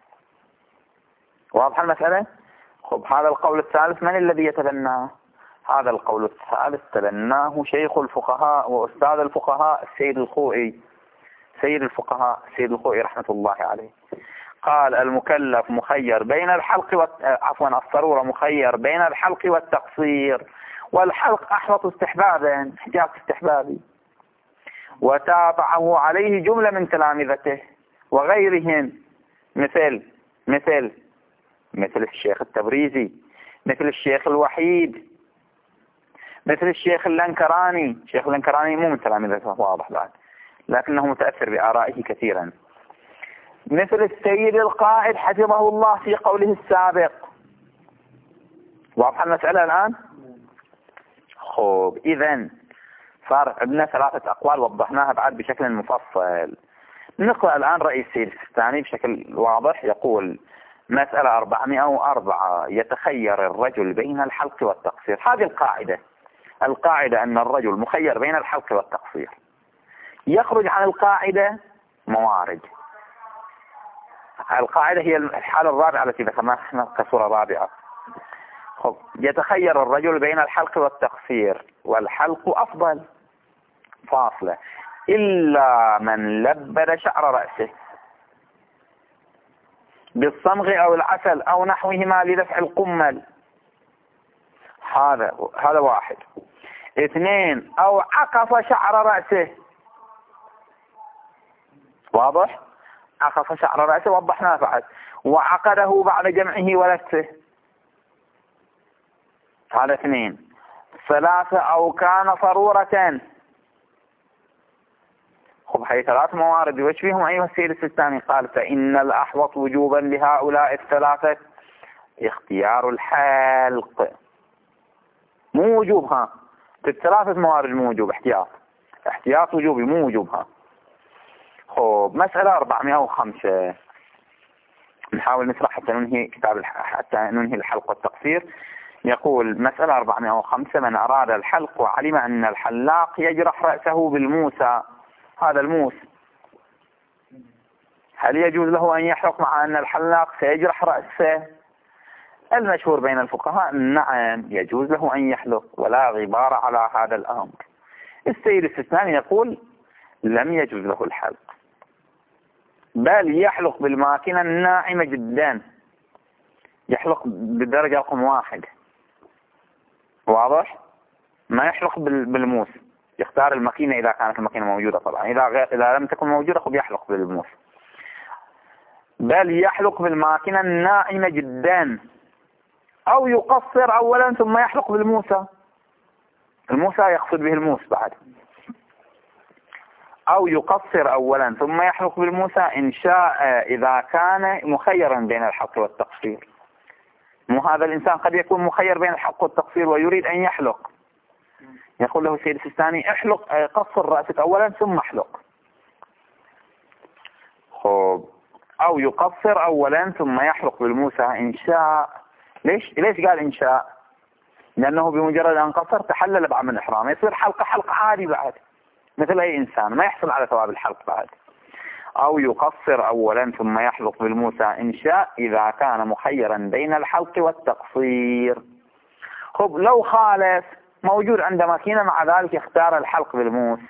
Speaker 1: واضح المسألة؟ خب. هذا القول الثالث من الذي يتبناه؟ هذا القول الثالث تبناه شيخ الفقهاء وأستاذ الفقهاء السيد الخوئي، سيد الفقهاء السيد الخوئي رحمة الله عليه. قال المكلف مخير بين الحلق و... عفوا الصرورة مخير بين الحلق والتقصير، والحلق أحوط استحبابا، احتياط استحبابي. وتابعه عليه جملة من تلامذته وغيرهم، مثل مثل مثل الشيخ التبريزي، مثل الشيخ الوحيد، مثل الشيخ اللنكراني. الشيخ اللنكراني مو من تلامذته واضح بعد، لكنه متأثر بآرائه كثيرا. مثل السيد القائد حفظه الله في قوله السابق. واضح المسألة الآن؟ خب. إذن صار عندنا ثلاثة أقوال وضحناها بعد بشكل مفصل. نقرأ الآن رأي السيد السستاني بشكل واضح. يقول مسألة أربعمائة وأربعة يتخير الرجل بين الحلق والتقصير. هذه القاعدة، القاعدة أن الرجل مخير بين الحلق والتقصير. يخرج عن القاعدة موارد. القاعدة هي الحالة الرابعة التي ذكرناها كصورة رابعة. خب. يتخير الرجل بين الحلق والتقصير، والحلق أفضل فاصلة إلا من لبد شعر رأسه بالصمغ أو العسل أو نحوهما لدفع القمل. هذا هذا واحد. اثنين، أو عقف شعر رأسه. واضح؟ عقف شعر رأسه وضحناه بعد. وعقده بعد جمعه ولفه. هذا اثنين. ثلاثة، أو كان صرورة. خب. هي ثلاث موارد وش فيهم أيها السيد السستاني؟ قال فإن الأحوط وجوبا لهؤلاء الثلاثة اختيار الحلق، مو وجوبها. الثلاثة موارد مو وجوب، احتياط احتياط وجوبي مو وجوبها. خب. مسألة أربعمائة وخمسة نحاول نشرح حتى ننهي كتاب حتى ننهي الحلق والتقصير. يقول مسألة أربعمائة وخمسة من أراد الحلق وعلم أن الحلاق يجرح رأسه بالموسى، هذا الموس، هل يجوز له أن يحلق مع أن الحلاق سيجرح رأسه؟ المشهور بين الفقهاء نعم يجوز له أن يحلق ولا غبار على هذا الأمر. السيد السستاني يقول لم يجوز له الحلق، بل يحلق بالماكينة الناعمة جدا، يحلق بالدرجة رقم واحد. واضح؟ ما يحلق بالموس، يختار الماكينة إذا كانت الماكينة موجودة طبعا، إذا, غير إذا لم تكن موجودة خب يحلق بالموس. بل يحلق بالماكينة الناعمة جدا أو يقصر أولا ثم يحلق بالموسى. الموسى يقصد به الموس بعد. أو يقصر أولا ثم يحلق بالموسى إن شاء إذا كان مخيرا بين الحلق والتقصير. مو هذا الإنسان قد يكون مخير بين الحلق والتقصير ويريد أن يحلق، يقول له السيد السيستاني احلق، قصر رأسك أولا ثم احلق. خب أو يقصر أولا ثم يحلق بالموسى إن شاء. ليش ليش قال إن شاء؟ لأنه بمجرد أن قصر تحلل بعد من الإحرام، يصير حلقة حلقة عادي بعد مثل أي إنسان، ما يحصل على ثواب الحلق بعد. أو يقصر أولا ثم يحلق بالموسى إن شاء إذا كان مخيرا بين الحلق والتقصير. خب لو خالف موجود عند ماكينة مع ذلك اختار الحلق بالموس.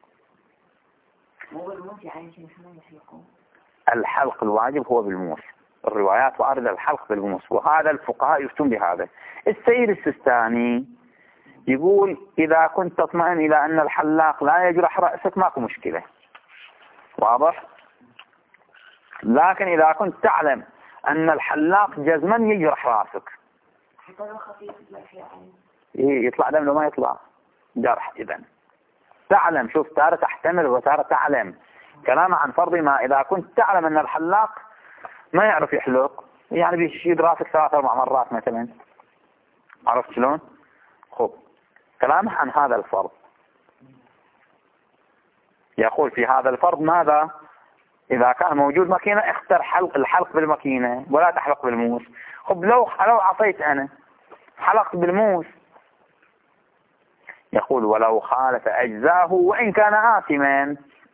Speaker 2: مو بالموس يعني شنو يحلقون؟
Speaker 1: الحلق الواجب هو بالموس، الروايات واردة الحلق بالموس، وهذا الفقهاء يفتون بهذا. السيد السيستاني يقول إذا كنت تطمئن إلى أن الحلاق لا يجرح رأسك ماكو مشكلة، واضح؟ لكن إذا كنت تعلم أن الحلاق جزما يجرح رأسك،
Speaker 2: حتى لو خفيف يعني
Speaker 1: يطلع دم لو ما يطلع جرح. إذن تعلم، شوف تارة تحتمل وتارة تعلم. كلام عن فرض ما إذا كنت تعلم أن الحلاق ما يعرف يحلق، يعني بيشيد راسك ثلاث أربع مرات مثلا، عرفت شلون؟ خب كلامه عن هذا الفرض يقول في هذا الفرض ماذا؟ إذا كان موجود ماكينة اختر حلق الحلق بالماكينة ولا تحلق بالموس. خب لو لو عطيت أنا حلقت بالموس، يقول ولو خالف أجزاه وإن كان آثما.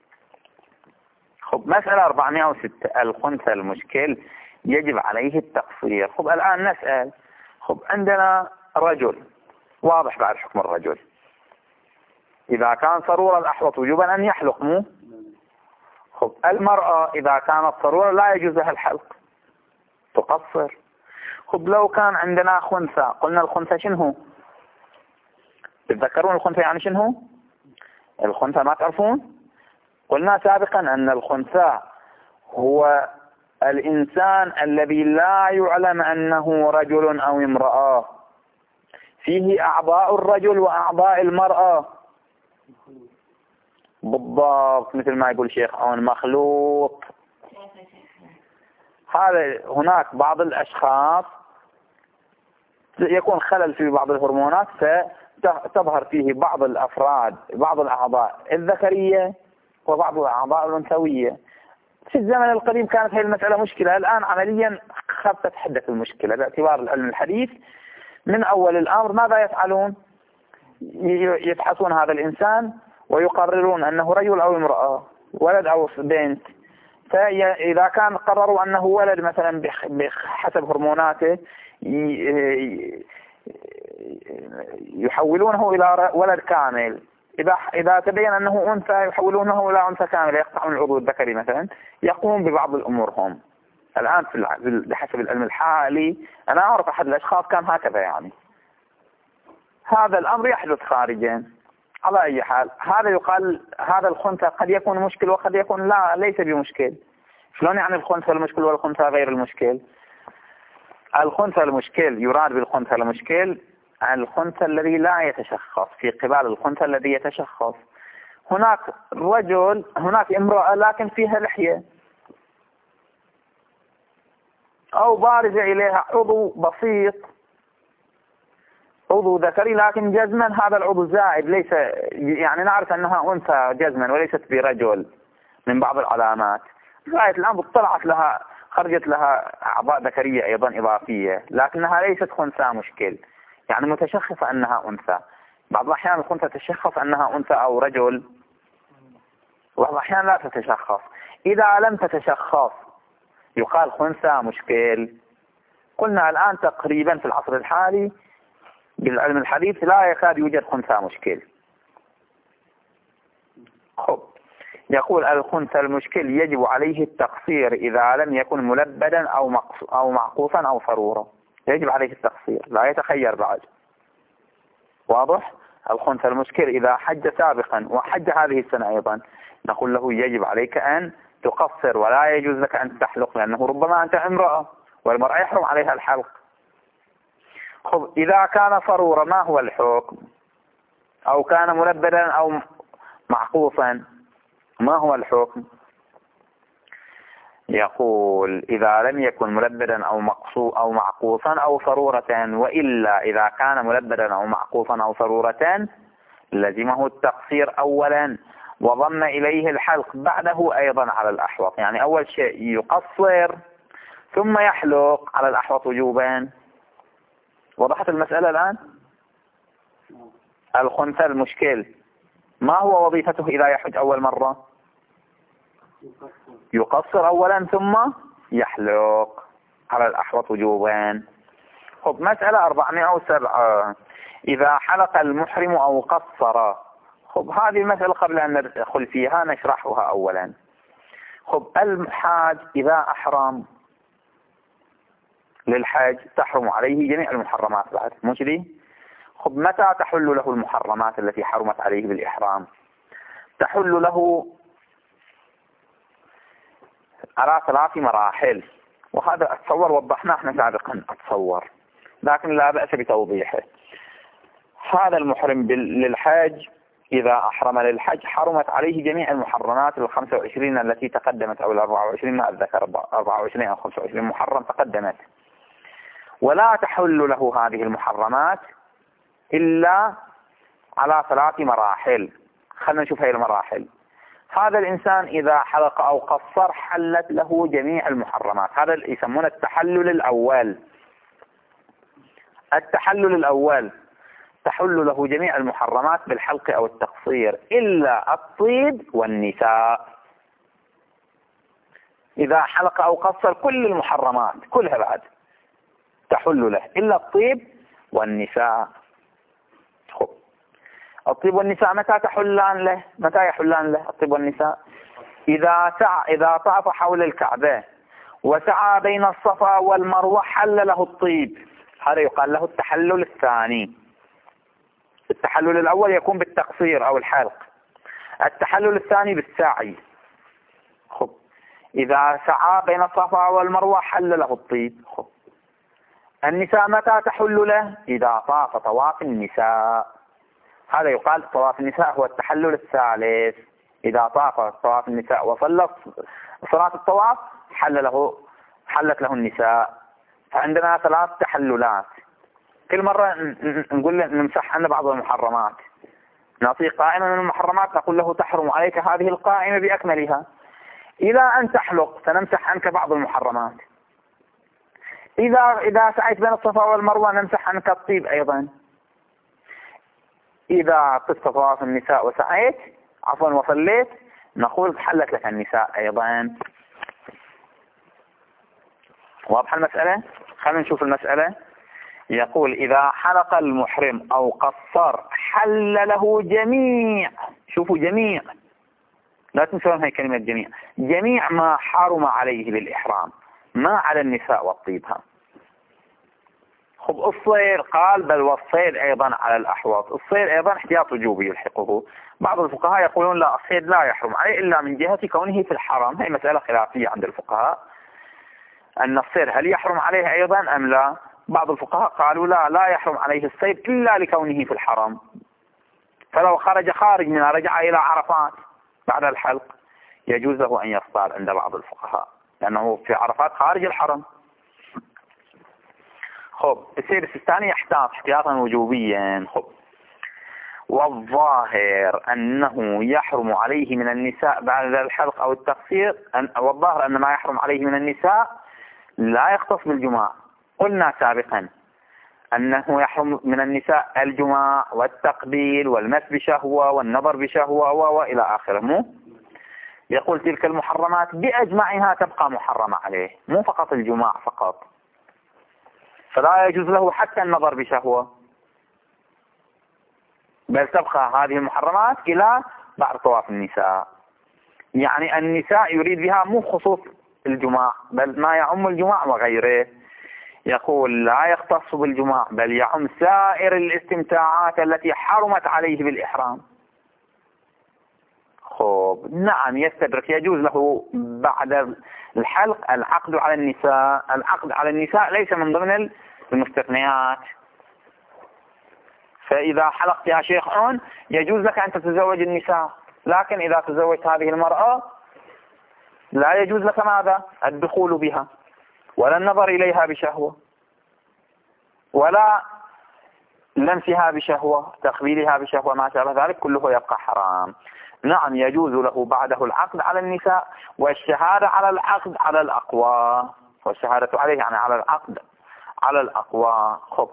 Speaker 1: خب مسألة أربعمائة وستة، الخنثى المشكل يجب عليه التقصير. خب الآن نسأل، خب عندنا رجل واضح بعد حكم الرجل، إذا كان صرورا الأحوط وجوبا أن يحلق مو؟ خب المرأة إذا كانت صرورا لا يجوز لها الحلق تقصر. خب لو كان عندنا خنثى، قلنا الخنثى شنو؟ تتذكرون الخنثى يعني شنو؟ الخنثى ما تعرفون؟ قلنا سابقا أن الخنثى هو الإنسان الذي لا يعلم أنه رجل أو امرأة، فيه أعضاء الرجل وأعضاء المرأة بالضبط، مثل ما يقول شيخ عون مخلوق. هذا هناك بعض الأشخاص يكون خلل في بعض الهرمونات فتظهر فيه بعض الأفراد بعض الأعضاء الذكرية وبعض الأعضاء الأنثوية. في الزمن القديم كانت هذه المسألة مشكلة، الآن عمليا خفت حدة المشكلة باعتبار العلم الحديث. من أول الأمر ماذا يفعلون؟ يفحصون هذا الإنسان ويقررون أنه رجل أو امرأة، ولد أو بنت. فإذا كان قرروا أنه ولد مثلا بحسب هرموناته يحولونه إلى ولد كامل، إذا إذا تبين أنه أنثى يحولونه إلى أنثى كاملة، يقطعون العضو الذكري مثلا، يقوم ببعض الأمور هم. الآن في بحسب العلم الحالي أنا أعرف أحد الأشخاص كان هكذا، يعني هذا الأمر يحدث خارجا. على أي حال هذا يقال هذا الخنثى قد يكون مشكل وقد يكون لا ليس بمشكل. شلون يعني الخنثى المشكل والخنثى غير المشكل؟ الخنثى المشكل يراد بالخنثى المشكل الخنثى الذي لا يتشخص في قبال الخنثى الذي يتشخص. هناك رجل هناك امرأة لكن فيها لحية أو بارز إليها عضو بسيط عضو ذكري لكن جزما هذا العضو زائد، ليس يعني نعرف أنها أنثى جزما وليست برجل من بعض العلامات. غاية الآن طلعت لها خرجت لها أعضاء ذكرية أيضا إضافية لكنها ليست خنثى مشكل، يعني متشخصة أنها أنثى. بعض الأحيان الخنثى تتشخص أنها أنثى أو رجل، وبعض الأحيان لا تتشخص. إذا لم تتشخص يقال خنثى مشكل. قلنا الآن تقريبا في العصر الحالي بالعلم الحديث لا يكاد يوجد خنثى مشكل. خب يقول الخنثى المشكل يجب عليه التقصير إذا لم يكن ملبدا أو أو معقوفا أو صرورا، يجب عليه التقصير لا يتخير بعد. واضح؟ الخنثى المشكل إذا حج سابقا وحج هذه السنة أيضا نقول له يجب عليك أن تقصر ولا يجوز لك أن تحلق، لأنه ربما أنت امرأة والمرأة يحرم عليها الحلق. خب إذا كان صرورة ما هو الحكم؟ أو كان ملبدا أو معقوصا ما هو الحكم؟ يقول إذا لم يكن ملبدا أو مقصو أو معقوصا أو صرورة، وإلا إذا كان ملبدا أو معقوصا أو صرورة لزمه التقصير أولا وضم إليه الحلق بعده أيضا على الأحوط. يعني أول شيء يقصر ثم يحلق على الأحوط وجوبا. وضحت المسألة الآن؟ الخنثى المشكل ما هو وظيفته إذا يحج أول مرة؟ يقصر أولا ثم يحلق على الأحوط وجوبا. خب مسألة أربعمائة وسبعة، إذا حلق المحرم أو قصر. خب هذه المسألة قبل أن ندخل فيها نشرحها أولا. خب الحاج إذا أحرم للحج تحرم عليه جميع المحرمات بعد مو كذي؟ خب متى تحل له المحرمات التي حرمت عليه بالإحرام؟ تحل له على ثلاث مراحل، وهذا أتصور وضحناه احنا سابقا أتصور، لكن لا بأس بتوضيحه. هذا المحرم للحج إذا أحرم للحج حرمت عليه جميع المحرمات الخمسة وعشرين التي تقدمت أو الأربعة وعشرين، ما أتذكر أربعة وعشرين أو خمسة وعشرين محرم تقدمت، ولا تحل له هذه المحرمات إلا على ثلاث مراحل. خلنا نشوف هذه المراحل. هذا الإنسان إذا حلق أو قصر حلت له جميع المحرمات، هذا يسمونه التحلل الأول. التحلل الأول تحل له جميع المحرمات بالحلق أو التقصير إلا الطيب والنساء. إذا حلق أو قصر كل المحرمات كلها بعد تحل له إلا الطيب والنساء. خب الطيب والنساء متى تحلان له؟ متى يحلان له الطيب والنساء؟ إذا سعى إذا طاف حول الكعبة وسعى بين الصفا والمروة حل له الطيب، هذا يقال له التحلل الثاني. التحلل الأول يكون بالتقصير أو الحلق، التحلل الثاني بالسعي. خب إذا سعى بين الصفا والمروة حل له الطيب. خب النساء متى تحل له؟ إذا طاف طواف النساء، هذا يقال طواف النساء هو التحلل الثالث. إذا طاف طواف النساء وصلى صلاة الطواف حل له حلت له النساء. فعندنا ثلاث تحللات، كل مرة نقول له نمسح عنه بعض المحرمات، نعطيه قائمة من المحرمات نقول له تحرم عليك هذه القائمة بأكملها، إلى أن تحلق سنمسح عنك بعض المحرمات. إذا إذا سعيت بين الصفا والمروة نمسح عنك الطيب أيضا. إذا طفت طواف النساء وسعيت عفوا وصليت نقول حلت لك النساء أيضا. واضحة المسألة؟ خلينا نشوف المسألة. يقول إذا حلق المحرم أو قصر حل له جميع، شوفوا جميع، لا تنسون هاي كلمة جميع، جميع ما حرم عليه بالإحرام، ما على النساء والطيبها. خب الصيد قال بل والصيد أيضا على الأحوط، الصيد أيضا احتياط وجوبي يلحقه. بعض الفقهاء يقولون لا الصيد لا يحرم عليه إلا من جهة كونه في الحرم، هي مسألة خلافية عند الفقهاء أن الصيد هل يحرم عليه أيضا أم لا. بعض الفقهاء قالوا لا لا يحرم عليه الصيد إلا لكونه في الحرم، فلو خرج خارج منها رجع إلى عرفات بعد الحلق يجوز له أن يصطاد عند بعض الفقهاء لأنه في عرفات خارج الحرم. خب السيد السيستاني يحتاط احتياطا وجوبيا. خب والظاهر أنه يحرم عليه من النساء بعد الحلق أو التقصير، والظاهر أن ما يحرم عليه من النساء لا يختص بالجماع. قلنا سابقا أنه يحرم من النساء الجماع والتقبيل والمس بشهوة والنظر بشهوة وإلى آخره. مو يقول تلك المحرمات بأجمعها تبقى محرمة عليه، مو فقط الجماع فقط، فلا يجوز له حتى النظر بشهوة، بل تبقى هذه المحرمات إلى بعد طواف النساء. يعني النساء يريد بها مو خصوص الجماع بل ما يعم الجماع وغيره. يقول لا يختص بالجماع بل يعم سائر الاستمتاعات التي حرمت عليه بالإحرام. خب نعم يستدرك، يجوز له بعد الحلق العقد على النساء، العقد على النساء ليس من ضمن المستثنيات، فإذا حلقت يا شيخ عون يجوز لك أن تتزوج النساء، لكن إذا تزوجت هذه المرأة لا يجوز لك ماذا؟ الدخول بها، ولا النظر إليها بشهوة، ولا لمسها بشهوة، تقبيلها بشهوة، ما شابه ذلك كله يبقى حرام. نعم يجوز له بعده العقد على النساء، والشهادة على العقد على الأقوى، والشهادة عليه يعني على العقد على الأقوى. خب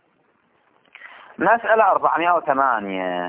Speaker 1: مسألة أربعمائة وثمانية.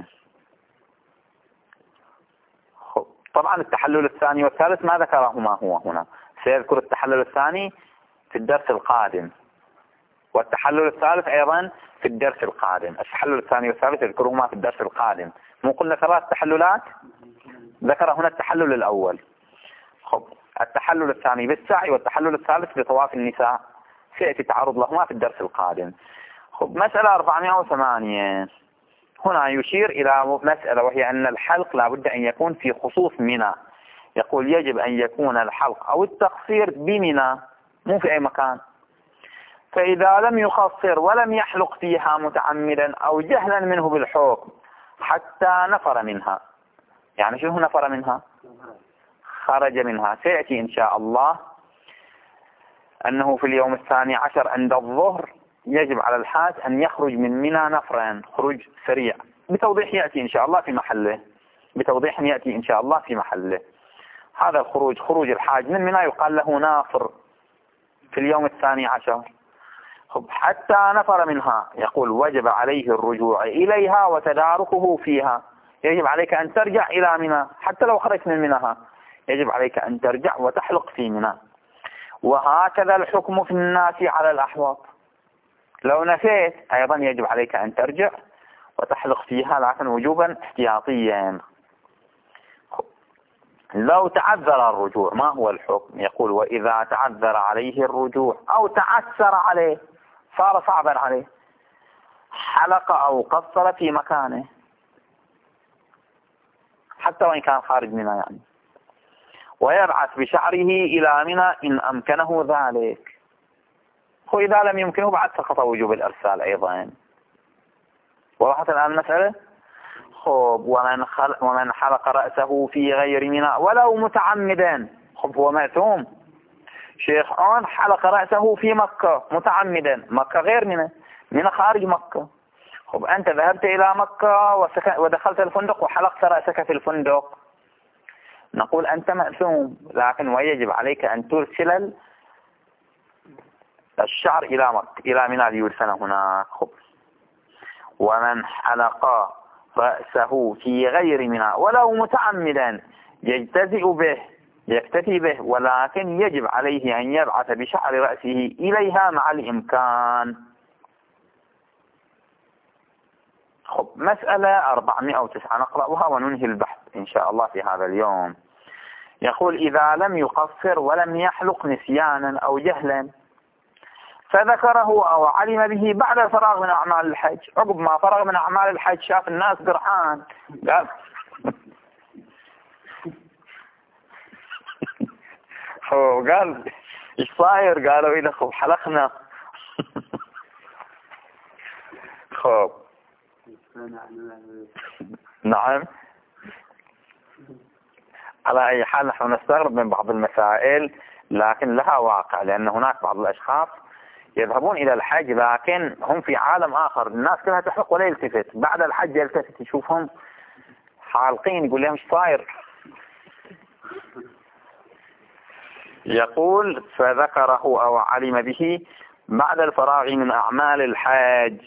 Speaker 1: خب طبعا التحلل الثاني والثالث ما ذكرهما هو هنا، سيذكر التحلل الثاني في الدرس القادم، والتحلل الثالث أيضا في الدرس القادم. التحلل الثاني والثالث يذكرهما في الدرس القادم. مو قلنا ثلاث تحللات؟ ذكر هنا التحلل الأول. خب التحلل الثاني بالسعي، والتحلل الثالث بطواف النساء، سيأتي تعرض لهما في الدرس القادم. خب مسألة أربعمائة وثمانية هنا يشير إلى مسألة، وهي أن الحلق لا بد أن يكون في خصوص منى. يقول يجب أن يكون الحلق أو التقصير بمنى، مو في أي مكان. فإذا لم يقصر ولم يحلق فيها متعمدا أو جهلا منه بالحكم حتى نفر منها، يعني شنو نفر منها؟ خرج منها. سيأتي إن شاء الله أنه في اليوم الثاني عشر عند الظهر يجب على الحاج أن يخرج من منى نفرا، خروج سريع، بتوضيح يأتي إن شاء الله في محله، بتوضيح يأتي إن شاء الله في محله. هذا الخروج، خروج الحاج من منى يقال له نافر في اليوم الثاني عشر. حتى نفر منها يقول وجب عليه الرجوع إليها وتداركه فيها. يجب عليك أن ترجع إلى منى، حتى لو خرجت من منها يجب عليك أن ترجع وتحلق في منى. وهكذا الحكم في الناس على الأحواط، لو نسيت أيضا يجب عليك أن ترجع وتحلق فيها، لكن وجوبا احتياطيا. لو تعذر الرجوع ما هو الحكم؟ يقول وإذا تعذر عليه الرجوع أو تعسر عليه، صار صعبا عليه، حلق أو قصر في مكانه حتى وإن كان خارج منى يعني، ويبعث بشعره إلى منى إن أمكنه ذلك. وإذا لم يمكنه بعد سقط وجوب الإرسال أيضا. وضحت الآن المسألة؟ خب ومن, ومن حلق رأسه في غير منى ولو متعمدا، خب هو مأثوم. شيخ عون حلق رأسه في مكة متعمدا، مكة غير منى، منى خارج مكة. خب أنت ذهبت إلى مكة ودخلت الفندق وحلقت رأسك في الفندق، نقول أنت مأثوم، لكن ويجب عليك أن ترسل الشعر إلى مكة إلى منى ليدفن هناك. خب ومن حلق رأسه في غير منى ولو متعمدا يجتزئ به يكتفي به، ولكن يجب عليه أن يبعث بشعر رأسه إليها مع الإمكان. خب مسألة أربعمائة وتسعة نقرأها وننهي البحث إن شاء الله في هذا اليوم. يقول إذا لم يقصر ولم يحلق نسيانا أو جهلا فذكره أو علم به بعد الفراغ من أعمال الحج، عقب ما فرغ من أعمال الحج شاف الناس قرحان قال قال ايش صاير؟ قالوا إذا خب حلقنا. خب نعم. على أي حال نحن نستغرب من بعض المسائل، لكن لها واقع، لأن هناك بعض الأشخاص يذهبون إلى الحج لكن هم في عالم آخر، الناس كلها تحلق ولا يلتفت، بعد الحج يلتفت يشوفهم حالقين يقول لهم ايش صاير. يقول فذكره أو علم به بعد الفراغ من أعمال الحج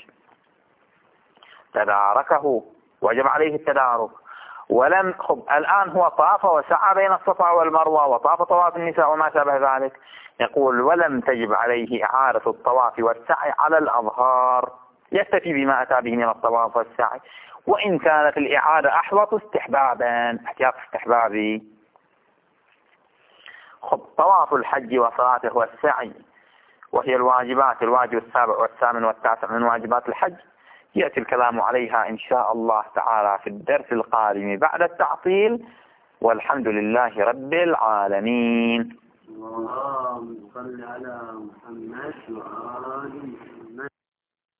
Speaker 1: تداركه، وجب عليه التدارك. ولم خب الآن هو طاف وسعى بين الصفا والمروة وطاف طواف النساء وما شابه ذلك. يقول ولم تجب عليه إعادة الطواف والسعي على الأظهار، يكتفي بما أتى به من الطواف والسعي، وإن كانت الإعادة أحوط استحبابا، احتياط استحبابي. خب طواف الحج وصلاته والسعي وهي الواجبات، الواجب السابع والثامن والتاسع من واجبات الحج، يأتي الكلام عليها إن شاء الله تعالى في الدرس القادم بعد التعطيل، والحمد لله رب العالمين.
Speaker 3: اللهم صل على محمد.